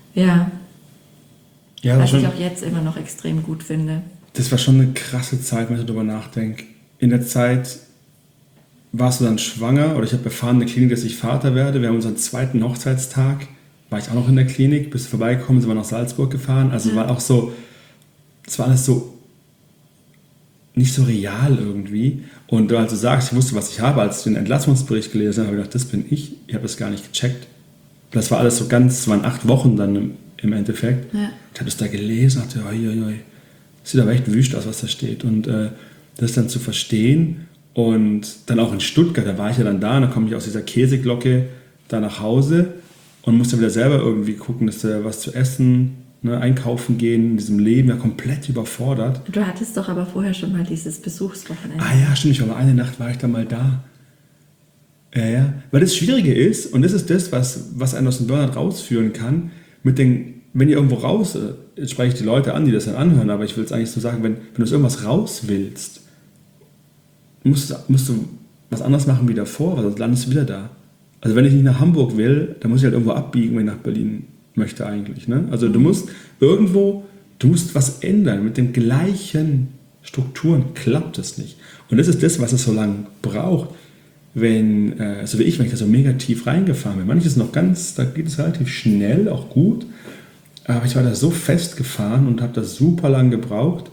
was ich auch jetzt immer noch extrem gut finde. Das war schon eine krasse Zeit, wenn ich darüber nachdenke. In der Zeit warst du dann schwanger oder ich habe erfahren in der Klinik, dass ich Vater werde. Wir haben unseren 2. Hochzeitstag, war ich auch noch in der Klinik, bist vorbeigekommen, sind wir nach Salzburg gefahren. Also war auch so, es war alles so nicht so real irgendwie. Und du also sagst, ich wusste, was ich habe, als ich den Entlassungsbericht gelesen habe, habe ich gedacht, das bin ich. Ich habe das gar nicht gecheckt. Das war alles so ganz, es waren 8 Wochen dann im Endeffekt. Ja. Ich habe es da gelesen und dachte, oi, sieht aber echt wüst aus, was da steht. Und das dann zu verstehen und dann auch in Stuttgart, da war ich ja dann da, und dann komme ich aus dieser Käseglocke da nach Hause und musste wieder selber irgendwie gucken, dass da was zu essen, ne, einkaufen gehen, in diesem Leben, ja komplett überfordert. Du hattest doch aber vorher schon mal dieses Besuchswochenende. Ah ja, stimmt, aber eine Nacht war ich da mal da. Ja. Weil das Schwierige ist, und das ist das, was einen aus dem Burnout rausführen kann, wenn ihr irgendwo raus, jetzt spreche ich die Leute an, die das dann anhören, aber ich will es eigentlich so sagen, wenn du aus irgendwas raus willst, musst du was anderes machen wie davor, weil sonst landest du wieder da. Also wenn ich nicht nach Hamburg will, dann muss ich halt irgendwo abbiegen, wenn ich nach Berlin möchte eigentlich. Ne? Also du musst was ändern. Mit den gleichen Strukturen klappt es nicht. Und das ist das, was es so lange braucht. Wenn ich da so mega tief reingefahren bin. Manches noch da geht es relativ schnell, auch gut. Aber ich war da so festgefahren und habe das super lang gebraucht,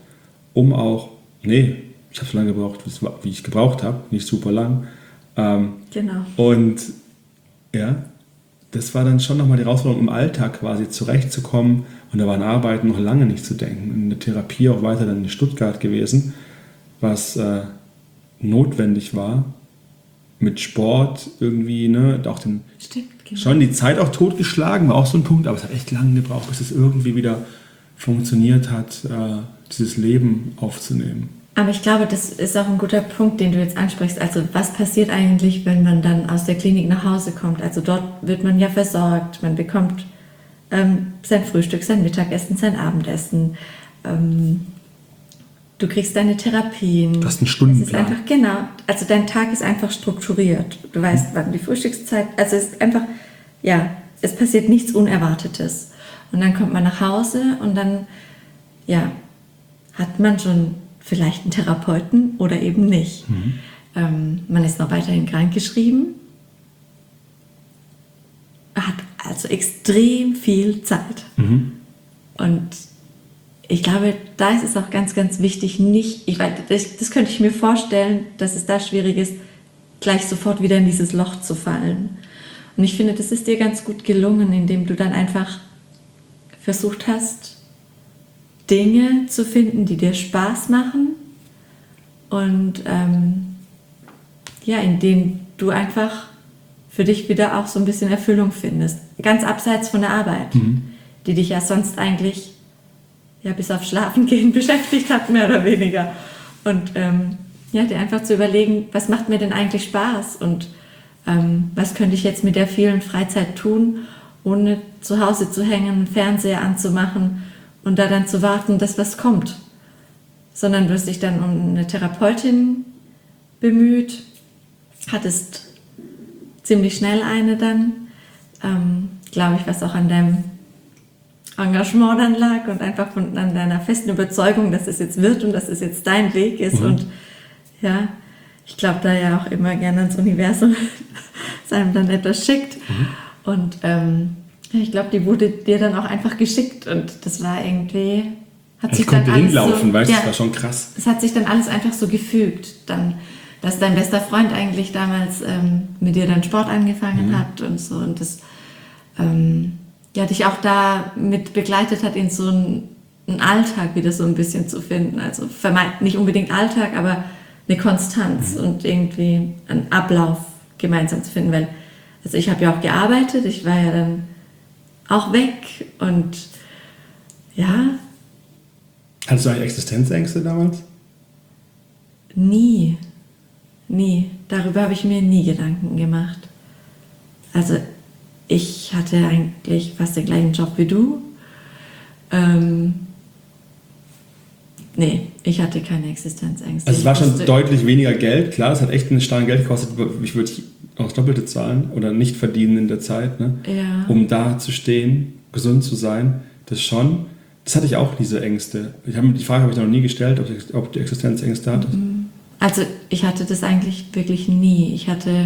ich habe so lange gebraucht, wie ich gebraucht habe, nicht super lang. Genau. Und ja, das war dann schon nochmal die Herausforderung, im Alltag quasi zurechtzukommen. Und da waren Arbeiten noch lange nicht zu denken. In der Therapie auch weiter dann in Stuttgart gewesen, was notwendig war. Mit Sport irgendwie, ne, auch Stimmt, genau. Schon die Zeit auch totgeschlagen, war auch so ein Punkt, aber es hat echt lange gebraucht, bis es irgendwie wieder funktioniert hat, dieses Leben aufzunehmen. Aber ich glaube, das ist auch ein guter Punkt, den du jetzt ansprichst. Also was passiert eigentlich, wenn man dann aus der Klinik nach Hause kommt? Also dort wird man ja versorgt, man bekommt sein Frühstück, sein Mittagessen, sein Abendessen. Du kriegst deine Therapien. Du hast einen Stundenplan. Einfach, genau, also dein Tag ist einfach strukturiert. Du weißt, wann die Frühstückszeit, also es ist einfach, ja, es passiert nichts Unerwartetes. Und dann kommt man nach Hause und dann, ja, hat man schon vielleicht einen Therapeuten oder eben nicht. Man ist noch weiterhin krankgeschrieben, hat also extrem viel Zeit. Und ich glaube, da ist es auch ganz, ganz wichtig, das könnte ich mir vorstellen, dass es da schwierig ist, gleich sofort wieder in dieses Loch zu fallen. Und ich finde, das ist dir ganz gut gelungen, indem du dann einfach versucht hast, Dinge zu finden, die dir Spaß machen und indem du einfach für dich wieder auch so ein bisschen Erfüllung findest. Ganz abseits von der Arbeit, die dich ja sonst eigentlich bis auf Schlafen gehen beschäftigt hat, mehr oder weniger. Und dir einfach zu überlegen, was macht mir denn eigentlich Spaß und was könnte ich jetzt mit der vielen Freizeit tun, ohne zu Hause zu hängen, einen Fernseher anzumachen und da dann zu warten, dass was kommt. Sondern du hast dich dann um eine Therapeutin bemüht, hattest ziemlich schnell eine dann, glaube ich, was auch an deinem Engagement dann lag und einfach an deiner festen Überzeugung, dass es jetzt wird und dass es jetzt dein Weg ist. Und ja, ich glaube da ja auch immer gerne ans Universum, das einem dann etwas schickt. Und ich glaube, die wurde dir dann auch einfach geschickt und das war irgendwie... Ich konnte hinlaufen, das war schon krass. Es hat sich dann alles einfach so gefügt. Dann, dass dein bester Freund eigentlich damals mit dir dann Sport angefangen hat und so und das dich auch da mit begleitet hat, in so einen Alltag wieder so ein bisschen zu finden. Also nicht unbedingt Alltag, aber eine Konstanz und irgendwie einen Ablauf gemeinsam zu finden. Weil, also ich habe ja auch gearbeitet, ich war ja dann auch weg und ja. Hattest du eigentlich Existenzängste damals? Nie. Darüber habe ich mir nie Gedanken gemacht. Also ich hatte eigentlich fast den gleichen Job wie du. Ich hatte keine Existenzängste. Also es war schon deutlich weniger Geld, klar, es hat echt einen starken Geld gekostet, ich würde auch das Doppelte zahlen oder nicht verdienen in der Zeit, ne? Ja. Um da zu stehen, gesund zu sein, das schon. Das hatte ich auch, diese Ängste. Die Frage habe ich noch nie gestellt, ob du Existenzängste hattest. Also ich hatte das eigentlich wirklich nie.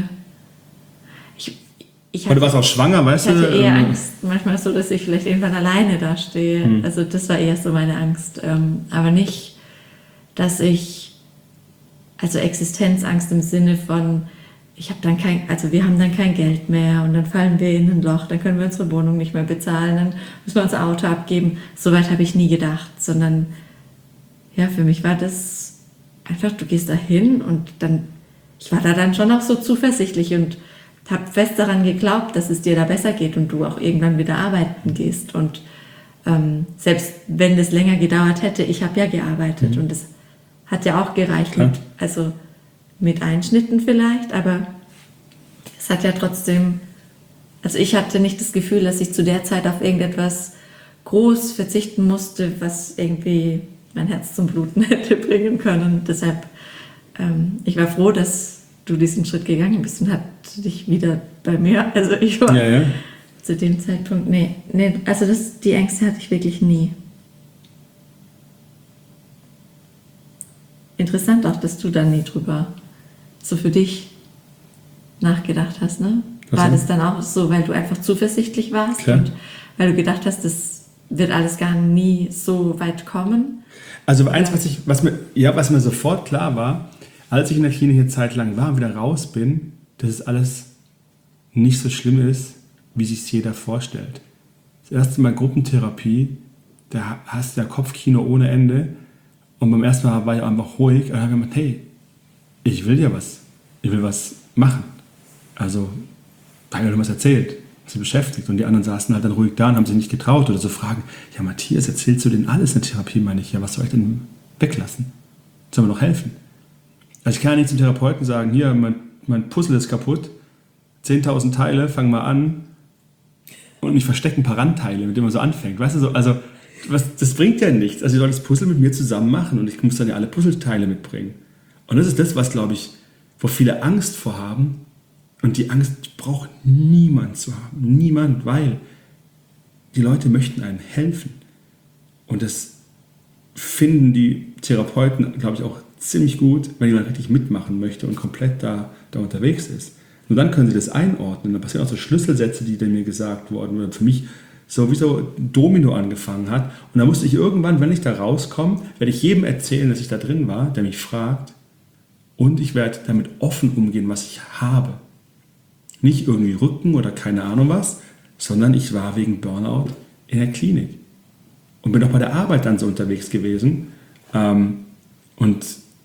Aber du warst auch schwanger, weißt du? Ich hatte eher Angst, manchmal so, dass ich vielleicht irgendwann alleine da stehe. Also das war eher so meine Angst. Aber nicht, dass also Existenzangst im Sinne von, wir haben dann kein Geld mehr und dann fallen wir in ein Loch, dann können wir unsere Wohnung nicht mehr bezahlen, dann müssen wir unser Auto abgeben. Soweit habe ich nie gedacht, sondern ja, für mich war das einfach, du gehst da hin und dann, ich war da dann schon auch so zuversichtlich und habe fest daran geglaubt, dass es dir da besser geht und du auch irgendwann wieder arbeiten gehst. Und selbst wenn das länger gedauert hätte, ich habe ja gearbeitet und es hat ja auch gereicht, mit Einschnitten vielleicht, aber es hat ja trotzdem, also ich hatte nicht das Gefühl, dass ich zu der Zeit auf irgendetwas groß verzichten musste, was irgendwie mein Herz zum Bluten hätte bringen können. Deshalb, ich war froh, dass du diesen Schritt gegangen bist und hatte dich wieder bei mir. Also ich war zu dem Zeitpunkt, also die Ängste hatte ich wirklich nie. Interessant auch, dass du da nie drüber so für dich nachgedacht hast, ne? War das dann auch so, weil du einfach zuversichtlich warst und weil du gedacht hast, das wird alles gar nie so weit kommen? Also eins, was mir sofort klar war, als ich in der Klinik eine Zeit lang war und wieder raus bin, dass es alles nicht so schlimm ist, wie sich es jeder vorstellt. Das erste Mal Gruppentherapie, da hast du ja Kopfkino ohne Ende und beim ersten Mal war ich einfach ruhig und habe gedacht, hey, ich will was machen. Also, da habe ich mir was erzählt, was sie beschäftigt. Und die anderen saßen halt dann ruhig da und haben sich nicht getraut oder so fragen, ja Matthias, erzählst du denen alles in der Therapie, meine ich, ja, was soll ich denn weglassen? Soll mir noch helfen? Also ich kann ja nicht zum Therapeuten sagen, hier, mein Puzzle ist kaputt, 10.000 Teile, fang mal an und ich verstecke ein paar Randteile, mit denen man so anfängt. Weißt du, so, also das bringt ja nichts. Also ich soll das Puzzle mit mir zusammen machen und ich muss dann ja alle Puzzleteile mitbringen. Und das ist das, was, glaube ich, wo viele Angst vor haben. Und die Angst braucht niemand zu haben. Niemand, weil die Leute möchten einem helfen. Und das finden die Therapeuten, glaube ich, auch ziemlich gut, wenn jemand richtig mitmachen möchte und komplett da unterwegs ist. Nur dann können sie das einordnen. Dann passieren auch so Schlüsselsätze, die mir gesagt wurden, oder für mich sowieso Domino angefangen hat. Und dann musste ich irgendwann, wenn ich da rauskomme, werde ich jedem erzählen, dass ich da drin war, der mich fragt. Und ich werde damit offen umgehen, was ich habe. Nicht irgendwie Rücken oder keine Ahnung was, sondern ich war wegen Burnout in der Klinik. Und bin auch bei der Arbeit dann so unterwegs gewesen. Und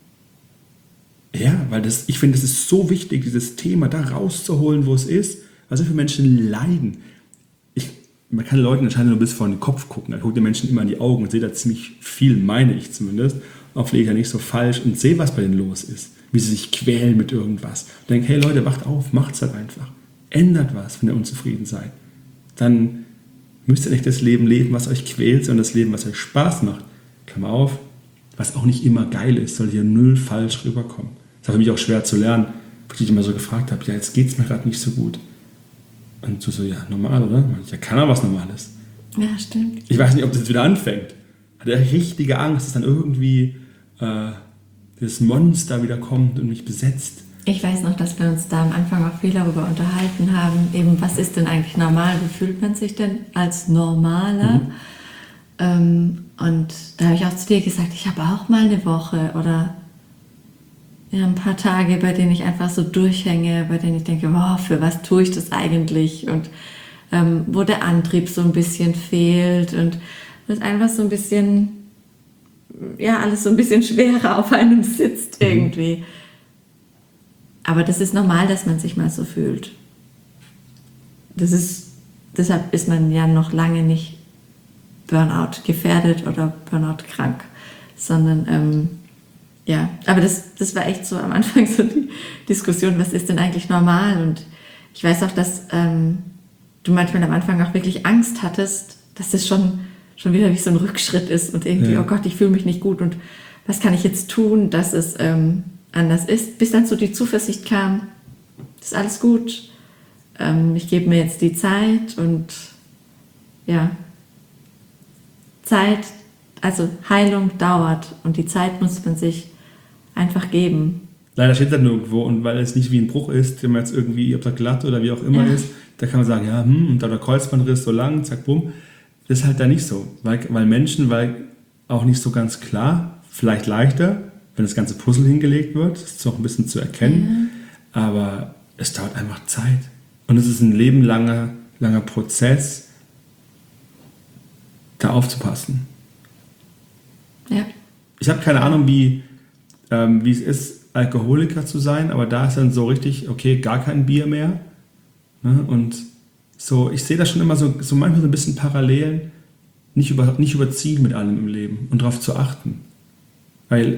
ja, weil ich finde, es ist so wichtig, dieses Thema da rauszuholen, wo es ist. Was für Menschen leiden. Man kann Leuten anscheinend nur bis vor den Kopf gucken. Da guckt den Menschen immer in die Augen und sehe da ziemlich viel, meine ich zumindest. Auch pflege ich ja nicht so falsch und sehe, was bei denen los ist. Wie sie sich quälen mit irgendwas. Und denke, hey Leute, wacht auf, macht's halt einfach. Ändert was, wenn ihr unzufrieden seid. Dann müsst ihr nicht das Leben leben, was euch quält, sondern das Leben, was euch Spaß macht. Klammer auf, was auch nicht immer geil ist, soll hier null falsch rüberkommen. Das war für mich auch schwer zu lernen, weil ich immer so gefragt habe, ja, jetzt geht's mir gerade nicht so gut. Und du so, ja, normal, oder? Ja, keiner was Normales. Ja, stimmt. Ich weiß nicht, ob das jetzt wieder anfängt. Hat er richtige Angst, dass dann irgendwie das Monster wieder kommt und mich besetzt. Ich weiß noch, dass wir uns da am Anfang auch viel darüber unterhalten haben, eben, was ist denn eigentlich normal? Wie fühlt man sich denn als Normaler? Und da habe ich auch zu dir gesagt, ich habe auch mal eine Woche oder ja, ein paar Tage, bei denen ich einfach so durchhänge, bei denen ich denke, wow, für was tue ich das eigentlich? Und wo der Antrieb so ein bisschen fehlt und das einfach so ein bisschen, ja, alles so ein bisschen schwerer auf einem sitzt irgendwie. Aber das ist normal, dass man sich mal so fühlt. Deshalb ist man ja noch lange nicht Burnout gefährdet oder Burnout krank, sondern ja, aber das war echt so am Anfang so die Diskussion, was ist denn eigentlich normal? Und ich weiß auch, dass du manchmal am Anfang auch wirklich Angst hattest, dass das schon wieder wie so ein Rückschritt ist und irgendwie, oh Gott, ich fühle mich nicht gut und was kann ich jetzt tun, dass es anders ist, bis dann so die Zuversicht kam, ist alles gut, ich gebe mir jetzt die Zeit und ja, Zeit, also Heilung dauert und die Zeit muss man sich einfach geben. Leider steht das nirgendwo und weil es nicht wie ein Bruch ist, wenn man jetzt irgendwie, ob das glatt oder wie auch immer ist, da kann man sagen, ja, und da der Kreuzbandriss so lang, zack, bumm. Das ist halt da nicht so, weil Menschen, auch nicht so ganz klar, vielleicht leichter, wenn das ganze Puzzle hingelegt wird, das ist auch ein bisschen zu erkennen, aber es dauert einfach Zeit. Und es ist ein lebenlanger Prozess, da aufzupassen. Ja. Ich habe keine Ahnung, wie es ist, Alkoholiker zu sein, aber da ist dann so richtig, okay, gar kein Bier mehr. Ne? Und so, ich sehe da schon immer so manchmal so ein bisschen Parallelen, nicht überziehen mit allem im Leben und darauf zu achten. Weil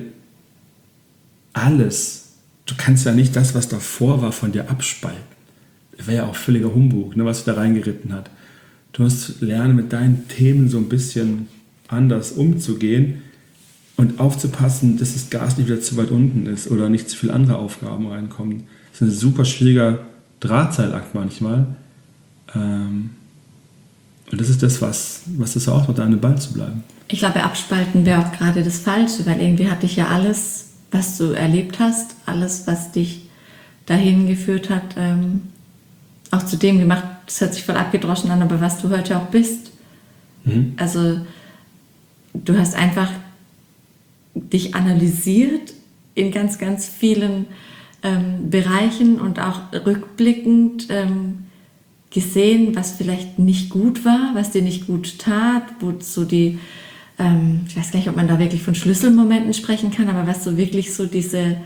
alles, du kannst ja nicht das, was davor war, von dir abspalten. Das wäre ja auch völliger Humbug, ne, was sich da reingeritten hat. Du musst lernen, mit deinen Themen so ein bisschen anders umzugehen und aufzupassen, dass das Gas nicht wieder zu weit unten ist oder nicht zu viele andere Aufgaben reinkommen. Das ist ein super schwieriger Drahtseilakt manchmal. Und das ist das, was das auch macht, an dem Ball zu bleiben. Ich glaube, abspalten wäre auch gerade das Falsche, weil irgendwie hat dich ja alles, was du erlebt hast, alles, was dich dahin geführt hat, auch zu dem gemacht, das hört sich voll abgedroschen an, aber was du heute auch bist. Mhm. Also du hast einfach dich analysiert in ganz, ganz vielen Bereichen und auch rückblickend gesehen, was vielleicht nicht gut war, was dir nicht gut tat, wozu die, ich weiß gar nicht, ob man da wirklich von Schlüsselmomenten sprechen kann, aber was so wirklich so diese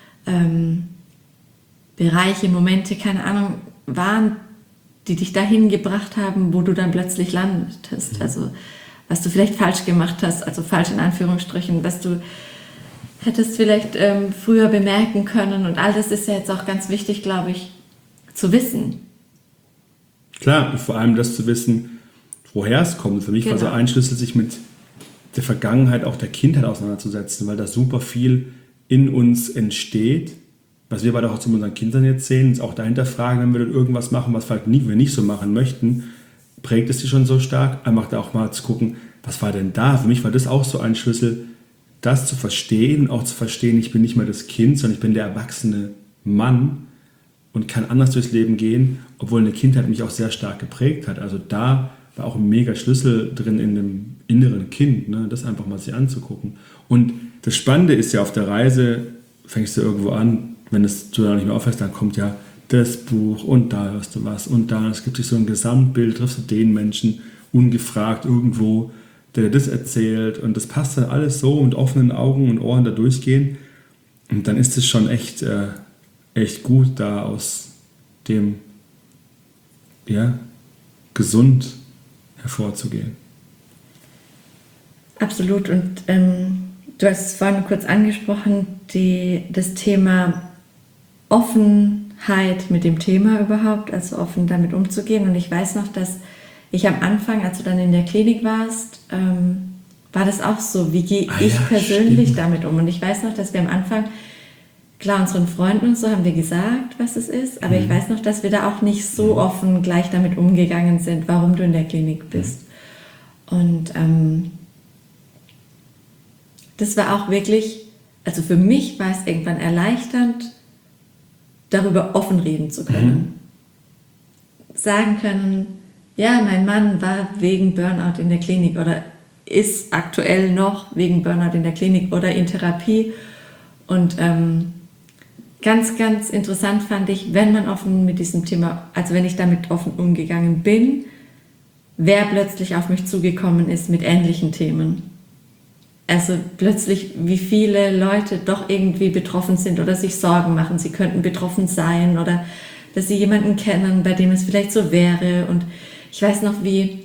Bereiche, Momente, keine Ahnung, waren, die dich dahin gebracht haben, wo du dann plötzlich landest. Mhm. Also was du vielleicht falsch gemacht hast, also falsch in Anführungsstrichen, was du hättest vielleicht früher bemerken können. Und all das ist ja jetzt auch ganz wichtig, glaube ich, zu wissen. Klar, und vor allem das zu wissen, woher es kommt. Für mich war so ein Schlüssel, sich mit der Vergangenheit, auch der Kindheit auseinanderzusetzen, weil da super viel in uns entsteht, was wir beide auch zu unseren Kindern jetzt sehen, uns auch dahinter fragen, wenn wir dann irgendwas machen, was wir nicht so machen möchten, prägt es die schon so stark. Einfach da auch mal zu gucken, was war denn da? Für mich war das auch so ein Schlüssel, das zu verstehen, auch zu verstehen, ich bin nicht mehr das Kind, sondern ich bin der erwachsene Mann und kann anders durchs Leben gehen, obwohl eine Kindheit mich auch sehr stark geprägt hat. Also da war auch ein mega Schlüssel drin in dem inneren Kind, ne? Das einfach mal sich anzugucken. Und das Spannende ist ja, auf der Reise fängst du irgendwo an, wenn du da nicht mehr aufhörst, dann kommt ja das Buch und da hörst du was und da, es gibt sich so ein Gesamtbild, triffst du den Menschen ungefragt irgendwo, der dir das erzählt und das passt dann alles so mit offenen Augen und Ohren da durchgehen und dann ist es schon echt gut, da aus dem gesund hervorzugehen. Absolut. Und du hast es vorhin kurz angesprochen, das Thema Offenheit mit dem Thema überhaupt, also offen damit umzugehen. Und ich weiß noch, dass ich am Anfang, als du dann in der Klinik warst, war das auch so, wie gehe ich persönlich damit um? Und ich weiß noch, dass wir am Anfang, klar, unseren Freunden und so haben wir gesagt, was es ist, aber ich weiß noch, dass wir da auch nicht so offen gleich damit umgegangen sind, warum du in der Klinik bist. Und das war auch wirklich, also für mich war es irgendwann erleichternd, darüber offen reden zu können. Sagen können, ja, mein Mann war wegen Burnout in der Klinik oder ist aktuell noch wegen Burnout in der Klinik oder in Therapie. Und ganz, ganz interessant fand ich, wenn man offen mit diesem Thema, also wenn ich damit offen umgegangen bin, wer plötzlich auf mich zugekommen ist mit ähnlichen Themen. Also plötzlich, wie viele Leute doch irgendwie betroffen sind oder sich Sorgen machen, sie könnten betroffen sein oder dass sie jemanden kennen, bei dem es vielleicht so wäre. Und ich weiß noch, wie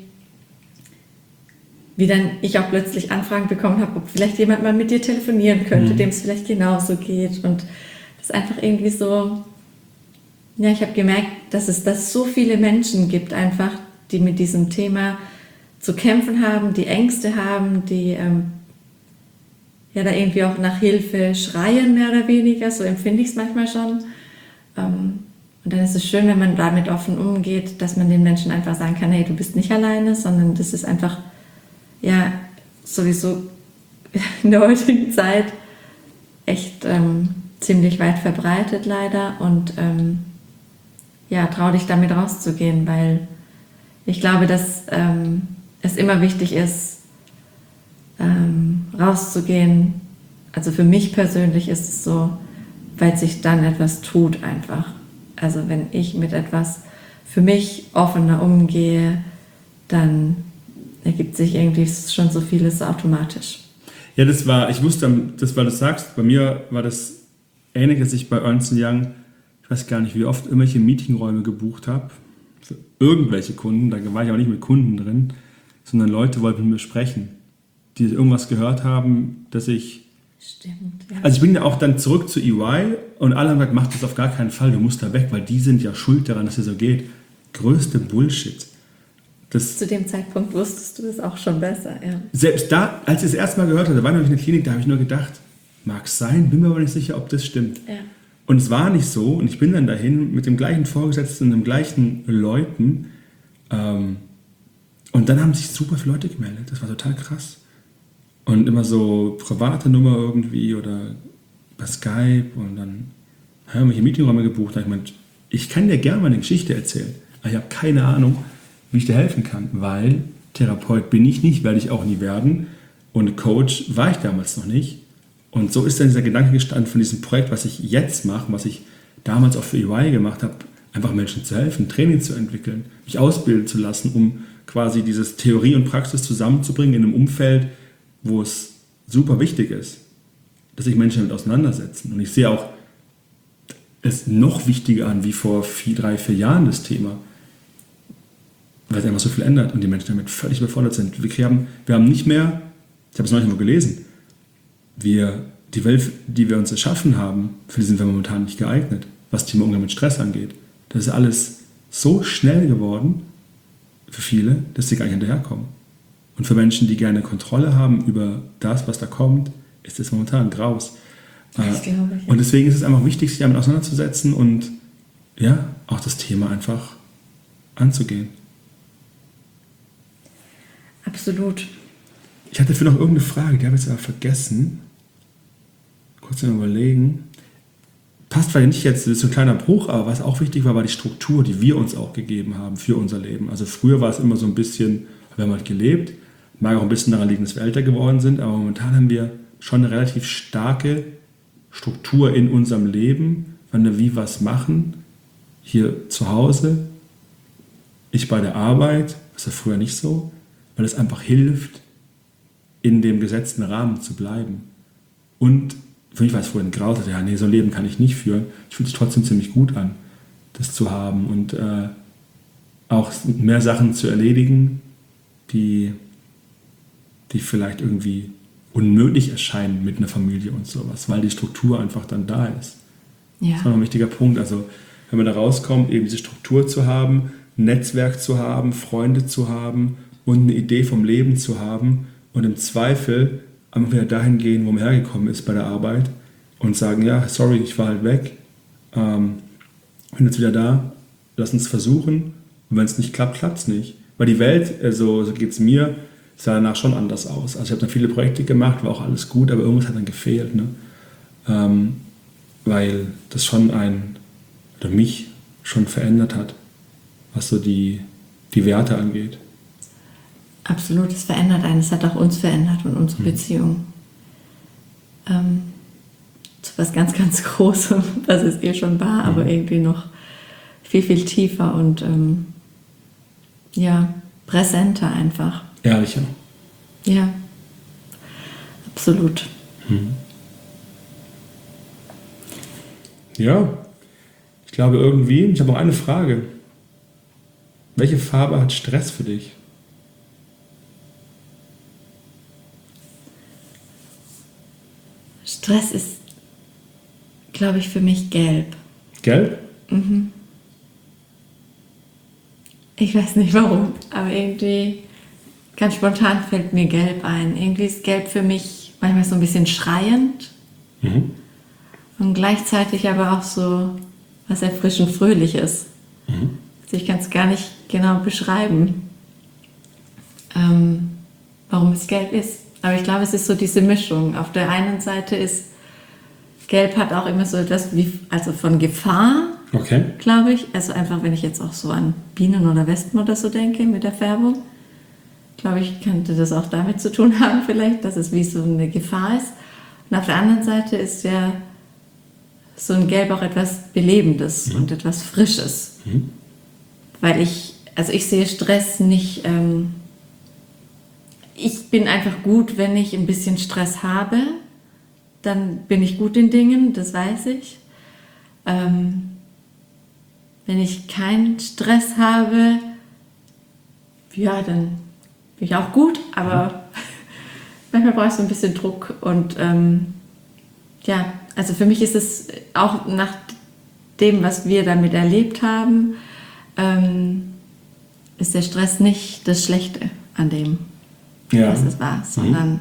dann ich auch plötzlich Anfragen bekommen habe, ob vielleicht jemand mal mit dir telefonieren könnte, dem es vielleicht genauso geht. Und das ist einfach irgendwie so, ja, ich habe gemerkt, dass es so viele Menschen gibt einfach, die mit diesem Thema zu kämpfen haben, die Ängste haben, die da irgendwie auch nach Hilfe schreien, mehr oder weniger, so empfinde ich es manchmal schon. Und dann ist es schön, wenn man damit offen umgeht, dass man den Menschen einfach sagen kann, hey, du bist nicht alleine, sondern das ist einfach, ja, sowieso in der heutigen Zeit echt ziemlich weit verbreitet leider und trau dich damit rauszugehen, weil ich glaube, dass es immer wichtig ist, rauszugehen. Also für mich persönlich ist es so, weil sich dann etwas tut einfach. Also wenn ich mit etwas für mich offener umgehe, dann ergibt sich irgendwie schon so vieles automatisch. Ja, ich wusste, weil du sagst, bei mir war das ähnlich, dass ich bei Ernst Young, ich weiß gar nicht, wie oft irgendwelche Meetingräume gebucht habe, für irgendwelche Kunden, da war ich aber nicht mit Kunden drin, sondern Leute wollten mit mir sprechen, die irgendwas gehört haben, dass ich... Stimmt, ja. Also ich bin ja auch dann zurück zu EY und alle haben gesagt, mach das auf gar keinen Fall, du musst da weg, weil die sind ja schuld daran, dass es so geht. Größte Bullshit. Zu dem Zeitpunkt wusstest du das auch schon besser, ja. Selbst da, als ich es erst mal gehört hatte, da war ich noch in der Klinik, da habe ich nur gedacht, mag sein, bin mir aber nicht sicher, ob das stimmt. Ja. Und es war nicht so und ich bin dann dahin mit dem gleichen Vorgesetzten und den gleichen Leuten und dann haben sich super viele Leute gemeldet, das war total krass. Und immer so private Nummer irgendwie oder bei Skype und dann haben wir hier Meetingräume gebucht. Und ich meinte, ich kann dir gerne meine Geschichte erzählen, aber ich habe keine Ahnung, wie ich dir helfen kann, weil Therapeut bin ich nicht, werde ich auch nie werden und Coach war ich damals noch nicht. Und so ist dann dieser Gedanke gestanden von diesem Projekt, was ich jetzt mache, was ich damals auch für EY gemacht habe, einfach Menschen zu helfen, Training zu entwickeln, mich ausbilden zu lassen, um quasi dieses Theorie und Praxis zusammenzubringen in einem Umfeld, wo es super wichtig ist, dass sich Menschen damit auseinandersetzen. Und ich sehe auch es noch wichtiger an wie vor 3, 4 Jahren das Thema, weil es einfach so viel ändert und die Menschen damit völlig überfordert sind. Wir haben nicht mehr, ich habe es neulich mal gelesen, die Welt, die wir uns erschaffen haben, für die sind wir momentan nicht geeignet, was Thema Umgang mit Stress angeht. Das ist alles so schnell geworden für viele, dass sie gar nicht hinterherkommen. Und für Menschen, die gerne Kontrolle haben über das, was da kommt, ist das momentan Graus. Das glaube ich. Und deswegen ist es einfach wichtig, sich damit auseinanderzusetzen und ja, auch das Thema einfach anzugehen. Absolut. Ich hatte dafür noch irgendeine Frage, die habe ich jetzt aber vergessen. Kurz mal überlegen. Passt vielleicht nicht jetzt, das ist so ein kleiner Bruch, aber was auch wichtig war, war die Struktur, die wir uns auch gegeben haben für unser Leben. Also früher war es immer so ein bisschen, wir haben halt gelebt, mag auch ein bisschen daran liegen, dass wir älter geworden sind, aber momentan haben wir schon eine relativ starke Struktur in unserem Leben, wann wir wie was machen. Hier zu Hause, ich bei der Arbeit, das war früher nicht so, weil es einfach hilft, in dem gesetzten Rahmen zu bleiben. Und für mich war es vorhin graus, ja, nee, so ein Leben kann ich nicht führen. Ich fühle es trotzdem ziemlich gut an, das zu haben und auch mehr Sachen zu erledigen, die vielleicht irgendwie unmöglich erscheinen mit einer Familie und sowas, weil die Struktur einfach dann da ist. Ja. Das war noch ein wichtiger Punkt. Also wenn man da rauskommt, eben diese Struktur zu haben, ein Netzwerk zu haben, Freunde zu haben und eine Idee vom Leben zu haben und im Zweifel einfach wieder dahin gehen, wo man hergekommen ist bei der Arbeit und sagen, ja, sorry, ich war halt weg, bin jetzt wieder da, lass uns versuchen und wenn es nicht klappt, klappt es nicht. Weil die Welt, so geht es mir, sah danach schon anders aus. Also ich habe dann viele Projekte gemacht, war auch alles gut, aber irgendwas hat dann gefehlt, ne? Weil das schon mich schon verändert hat, was so die Werte angeht. Absolut, es verändert einen. Es hat auch uns verändert und unsere Beziehung. Zu was ganz, ganz Großem, was es eh schon war, aber irgendwie noch viel, viel tiefer und präsenter einfach. Ehrlicher. Ja, absolut. Ja, ich glaube irgendwie, ich habe noch eine Frage. Welche Farbe hat Stress für dich? Stress ist, glaube ich, für mich gelb. Gelb? Ich weiß nicht warum, aber irgendwie ganz spontan fällt mir gelb ein. Irgendwie ist gelb für mich manchmal so ein bisschen schreiend und gleichzeitig aber auch so was erfrischend Fröhliches. Also ich kann es gar nicht genau beschreiben, warum es gelb ist. Aber ich glaube, es ist so diese Mischung. Auf der einen Seite ist gelb hat auch immer so etwas wie, also von Gefahr, Okay. glaube ich. Also einfach, wenn ich jetzt auch so an Bienen oder Wespen oder so denke mit der Färbung, glaube ich, könnte das auch damit zu tun haben vielleicht, dass es wie so eine Gefahr ist. Und auf der anderen Seite ist ja so ein Gelb auch etwas Belebendes und etwas Frisches. Weil ich sehe Stress nicht ich bin einfach gut, wenn ich ein bisschen Stress habe, dann bin ich gut in Dingen, das weiß ich. Wenn ich keinen Stress habe, ja, dann bin ich auch gut, aber manchmal brauche ich so ein bisschen Druck und ja, also für mich ist es auch nach dem, was wir damit erlebt haben, ist der Stress nicht das Schlechte an dem, was es war, sondern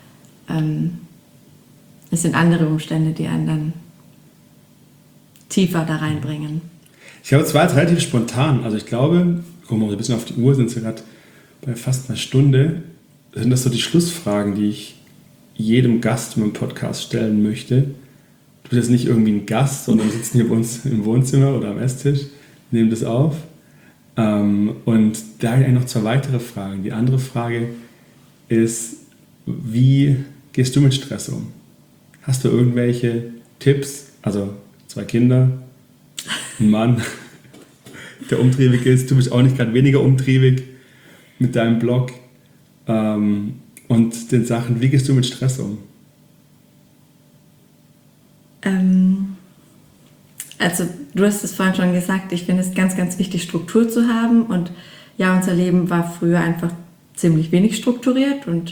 es sind andere Umstände, die einen dann tiefer da reinbringen. Ich glaube, es war jetzt relativ spontan. Also ich glaube, gucken wir mal ein bisschen auf die Uhr, sind wir gerade bei fast einer Stunde. Sind das so die Schlussfragen, die ich jedem Gast in meinem Podcast stellen möchte? Du bist jetzt nicht irgendwie ein Gast, sondern wir sitzen hier bei uns im Wohnzimmer oder am Esstisch, nehmen das auf. Und da habe ich eigentlich noch 2 weitere Fragen. Die andere Frage ist, wie gehst du mit Stress um? Hast du irgendwelche Tipps? Also 2 Kinder, ein Mann, der umtriebig ist. Du bist auch nicht gerade weniger umtriebig mit deinem Blog und den Sachen. Wie gehst du mit Stress um? Also du hast es vorhin schon gesagt, ich finde es ganz, ganz wichtig, Struktur zu haben. Und ja, unser Leben war früher einfach ziemlich wenig strukturiert und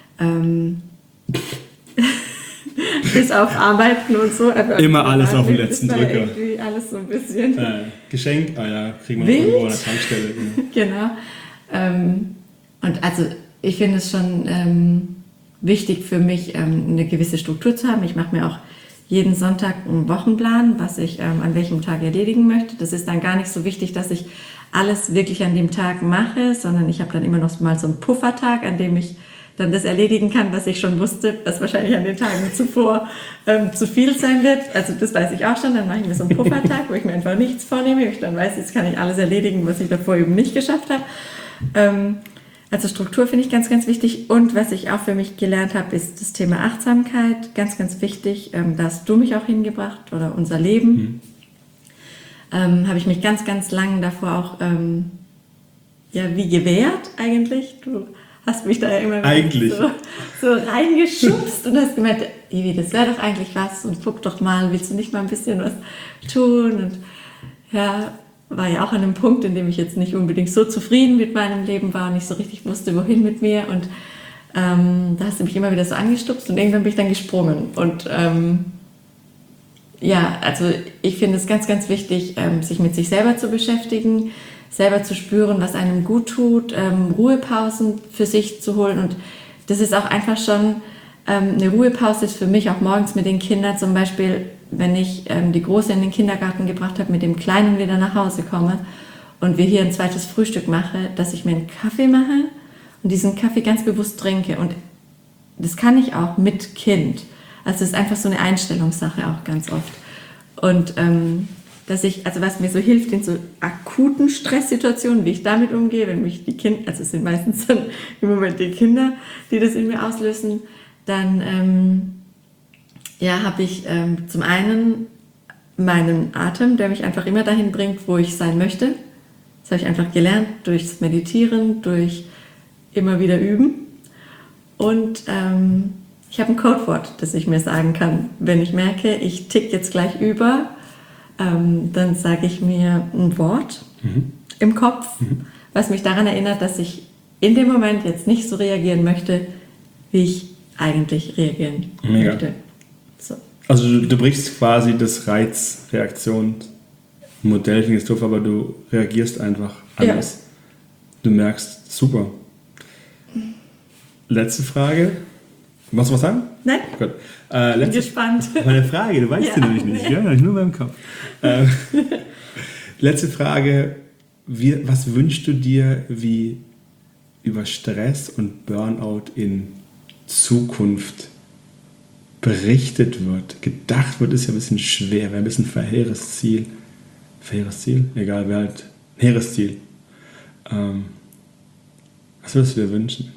bis auf Arbeiten und so. Immer alles auf den letzten Drücker. Irgendwie alles so ein bisschen. Geschenk, kriegen wir irgendwo an der Tankstelle. Genau. Und also ich finde es schon wichtig für mich, eine gewisse Struktur zu haben. Ich mache mir auch jeden Sonntag einen Wochenplan, was ich an welchem Tag erledigen möchte. Das ist dann gar nicht so wichtig, dass ich alles wirklich an dem Tag mache, sondern ich habe dann immer noch mal so einen Puffertag, an dem ich dann das erledigen kann, was ich schon wusste, was wahrscheinlich an den Tagen zuvor zu viel sein wird. Also das weiß ich auch schon, dann mache ich mir so einen Puffertag, wo ich mir einfach nichts vornehme. Ich dann weiß, jetzt kann ich alles erledigen, was ich davor eben nicht geschafft habe. Also Struktur finde ich ganz, ganz wichtig. Und was ich auch für mich gelernt habe, ist das Thema Achtsamkeit. Ganz, ganz wichtig. Da hast du mich auch hingebracht oder unser Leben. Habe ich mich ganz, ganz lang davor auch wie gewehrt eigentlich. Du hast mich da ja immer so reingeschubst und hast gemeint, Ivi, das wäre doch eigentlich was und guck doch mal, willst du nicht mal ein bisschen was tun? Und ja, war ja auch an einem Punkt, in dem ich jetzt nicht unbedingt so zufrieden mit meinem Leben war und nicht so richtig wusste, wohin mit mir. Und da hast du mich immer wieder so angestupst und irgendwann bin ich dann gesprungen. Und also ich finde es ganz, ganz wichtig, sich mit sich selber zu beschäftigen, selber zu spüren, was einem gut tut, Ruhepausen für sich zu holen. Und das ist auch einfach schon, eine Ruhepause ist für mich auch morgens mit den Kindern zum Beispiel, wenn ich die Große in den Kindergarten gebracht habe, mit dem Kleinen wieder nach Hause komme und wir hier ein zweites Frühstück mache, dass ich mir einen Kaffee mache und diesen Kaffee ganz bewusst trinke. Und das kann ich auch mit Kind. Also es ist einfach so eine Einstellungssache auch ganz oft. Und dass ich, also was mir so hilft in so akuten Stresssituationen, wie ich damit umgehe, wenn mich die Kinder, also es sind meistens dann im Moment die Kinder, die das in mir auslösen, dann habe ich zum einen meinen Atem, der mich einfach immer dahin bringt, wo ich sein möchte. Das habe ich einfach gelernt durchs Meditieren, durch immer wieder üben. Und ich habe ein Codewort, das ich mir sagen kann. Wenn ich merke, ich tick jetzt gleich über, dann sage ich mir ein Wort im Kopf, was mich daran erinnert, dass ich in dem Moment jetzt nicht so reagieren möchte, wie ich eigentlich reagieren möchte. So. Also du brichst quasi das Reizreaktionsmodell, finde ich doof, aber du reagierst einfach anders. Ja. Du merkst, super. Letzte Frage. Machst du was sagen? Nein. Gut. Bin gespannt. Meine Frage, du weißt ja nämlich nicht, ja? Nur beim Kopf. Letzte Frage. Was wünschst du dir, wie über Stress und Burnout in Zukunft berichtet wird? Gedacht wird, ist ja ein bisschen schwer, wäre ein bisschen verheeres Ziel. Verheeres Ziel? Egal, wäre halt ein hehres Ziel. Was würdest du dir wünschen?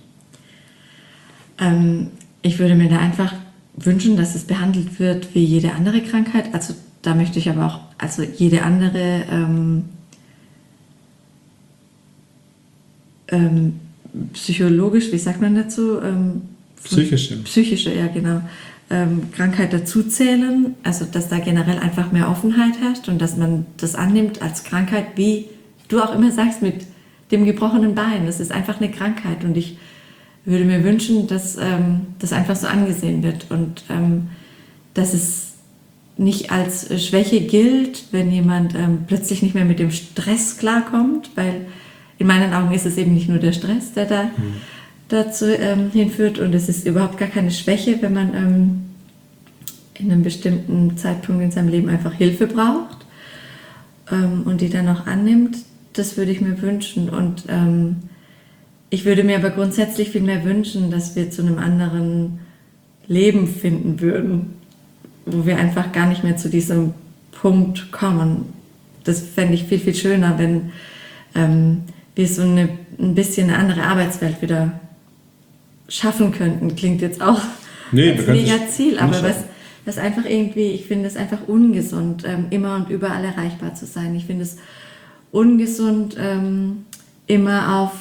Ich würde mir da einfach wünschen, dass es behandelt wird wie jede andere Krankheit. Also da möchte ich aber auch, also jede andere psychologisch, wie sagt man dazu? Psychische, ja genau. Krankheit dazu zählen, also dass da generell einfach mehr Offenheit herrscht und dass man das annimmt als Krankheit, wie du auch immer sagst, mit dem gebrochenen Bein. Das ist einfach eine Krankheit und ich würde mir wünschen, dass das einfach so angesehen wird und dass es nicht als Schwäche gilt, wenn jemand plötzlich nicht mehr mit dem Stress klarkommt, weil in meinen Augen ist es eben nicht nur der Stress, der da dazu hinführt und es ist überhaupt gar keine Schwäche, wenn man in einem bestimmten Zeitpunkt in seinem Leben einfach Hilfe braucht und die dann auch annimmt. Das würde ich mir wünschen und ich würde mir aber grundsätzlich viel mehr wünschen, dass wir zu einem anderen Leben finden würden, wo wir einfach gar nicht mehr zu diesem Punkt kommen. Das fände ich viel, viel schöner, wenn wir so ein bisschen eine andere Arbeitswelt wieder schaffen könnten. Klingt jetzt auch als mega Ziel, aber was einfach irgendwie, ich finde es einfach ungesund, immer und überall erreichbar zu sein. Ich finde es ungesund, immer auf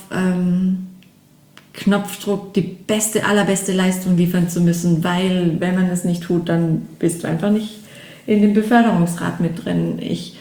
Knopfdruck die allerbeste Leistung liefern zu müssen, weil wenn man es nicht tut, dann bist du einfach nicht in dem Beförderungsrat mit drin. Ich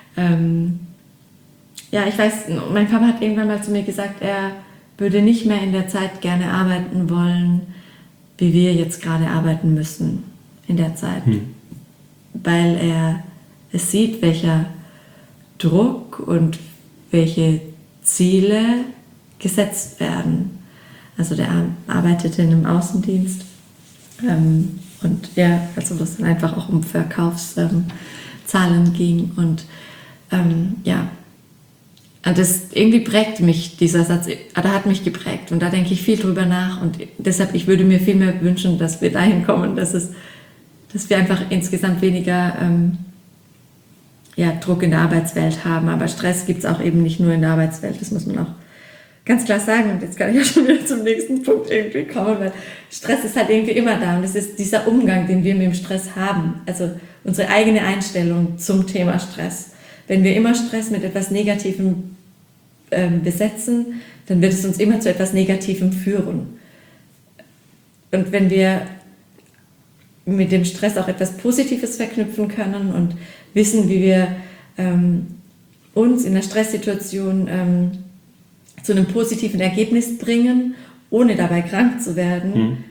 weiß, mein Papa hat irgendwann mal zu mir gesagt, er würde nicht mehr in der Zeit gerne arbeiten wollen, wie wir jetzt gerade arbeiten müssen in der Zeit. Weil er es sieht, welcher Druck und welche Ziele gesetzt werden. Also der arbeitete in einem Außendienst und ja, also was dann einfach auch um Verkaufszahlen ging und und das irgendwie prägt mich, dieser Satz, da hat mich geprägt und da denke ich viel drüber nach und deshalb, ich würde mir viel mehr wünschen, dass wir dahin kommen, dass wir einfach insgesamt weniger Druck in der Arbeitswelt haben, aber Stress gibt es auch eben nicht nur in der Arbeitswelt, das muss man auch ganz klar sagen und jetzt kann ich auch schon wieder zum nächsten Punkt irgendwie kommen, weil Stress ist halt irgendwie immer da und es ist dieser Umgang, den wir mit dem Stress haben, also unsere eigene Einstellung zum Thema Stress. Wenn wir immer Stress mit etwas Negativem besetzen, dann wird es uns immer zu etwas Negativem führen. Und wenn wir mit dem Stress auch etwas Positives verknüpfen können und wissen, wie wir uns in einer Stresssituation zu einem positiven Ergebnis bringen, ohne dabei krank zu werden,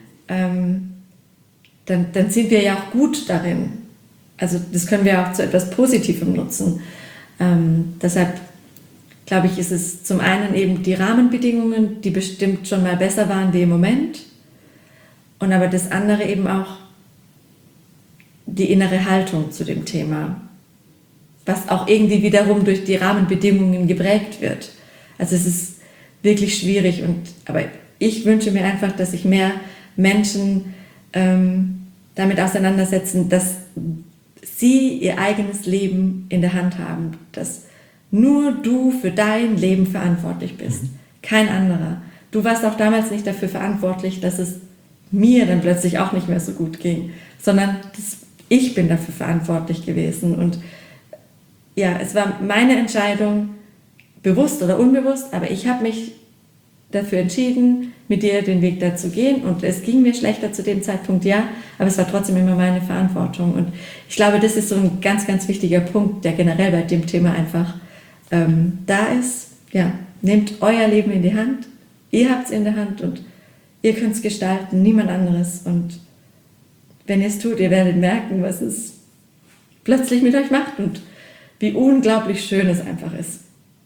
dann sind wir ja auch gut darin. Also das können wir auch zu etwas Positivem nutzen. Deshalb glaube ich, ist es zum einen eben die Rahmenbedingungen, die bestimmt schon mal besser waren wie im Moment. Und aber das andere eben auch die innere Haltung zu dem Thema, was auch irgendwie wiederum durch die Rahmenbedingungen geprägt wird. Also es ist wirklich schwierig, aber ich wünsche mir einfach, dass sich mehr Menschen damit auseinandersetzen, dass sie ihr eigenes Leben in der Hand haben, dass nur du für dein Leben verantwortlich bist, kein anderer. Du warst auch damals nicht dafür verantwortlich, dass es mir dann plötzlich auch nicht mehr so gut ging, sondern ich bin dafür verantwortlich gewesen und ja, es war meine Entscheidung, bewusst oder unbewusst, aber ich habe mich dafür entschieden, mit dir den Weg da zu gehen und es ging mir schlechter zu dem Zeitpunkt, ja, aber es war trotzdem immer meine Verantwortung und ich glaube, das ist so ein ganz, ganz wichtiger Punkt, der generell bei dem Thema einfach da ist. Ja, nehmt euer Leben in die Hand, ihr habt es in der Hand und ihr könnt es gestalten, niemand anderes und wenn ihr es tut, ihr werdet merken, was es plötzlich mit euch macht und wie unglaublich schön es einfach ist.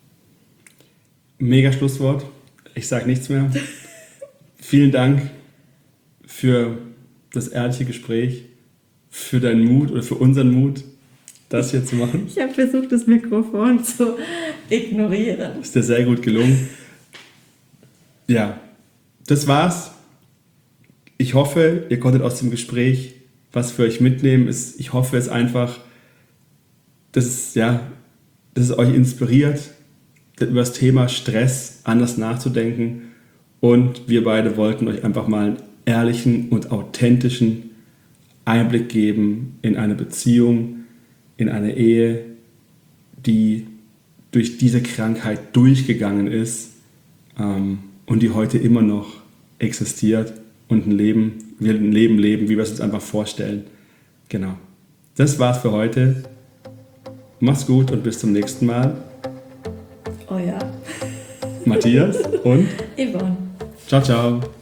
Mega Schlusswort. Ich sage nichts mehr. Vielen Dank für das ehrliche Gespräch, für deinen Mut oder für unseren Mut, das hier zu machen. Ich habe versucht, das Mikrofon zu ignorieren. Ist dir sehr gut gelungen. Ja, das war's. Ich hoffe, ihr konntet aus dem Gespräch was für euch mitnehmen. Ich hoffe es einfach, dass es euch inspiriert, über das Thema Stress anders nachzudenken. Und wir beide wollten euch einfach mal einen ehrlichen und authentischen Einblick geben in eine Beziehung, in eine Ehe, die durch diese Krankheit durchgegangen ist. und die heute immer noch existiert und wir ein Leben leben, wie wir es uns einfach vorstellen. Genau. Das war's für heute. Mach's gut und bis zum nächsten Mal. Oh ja. Matthias und Yvonne. ciao, ciao.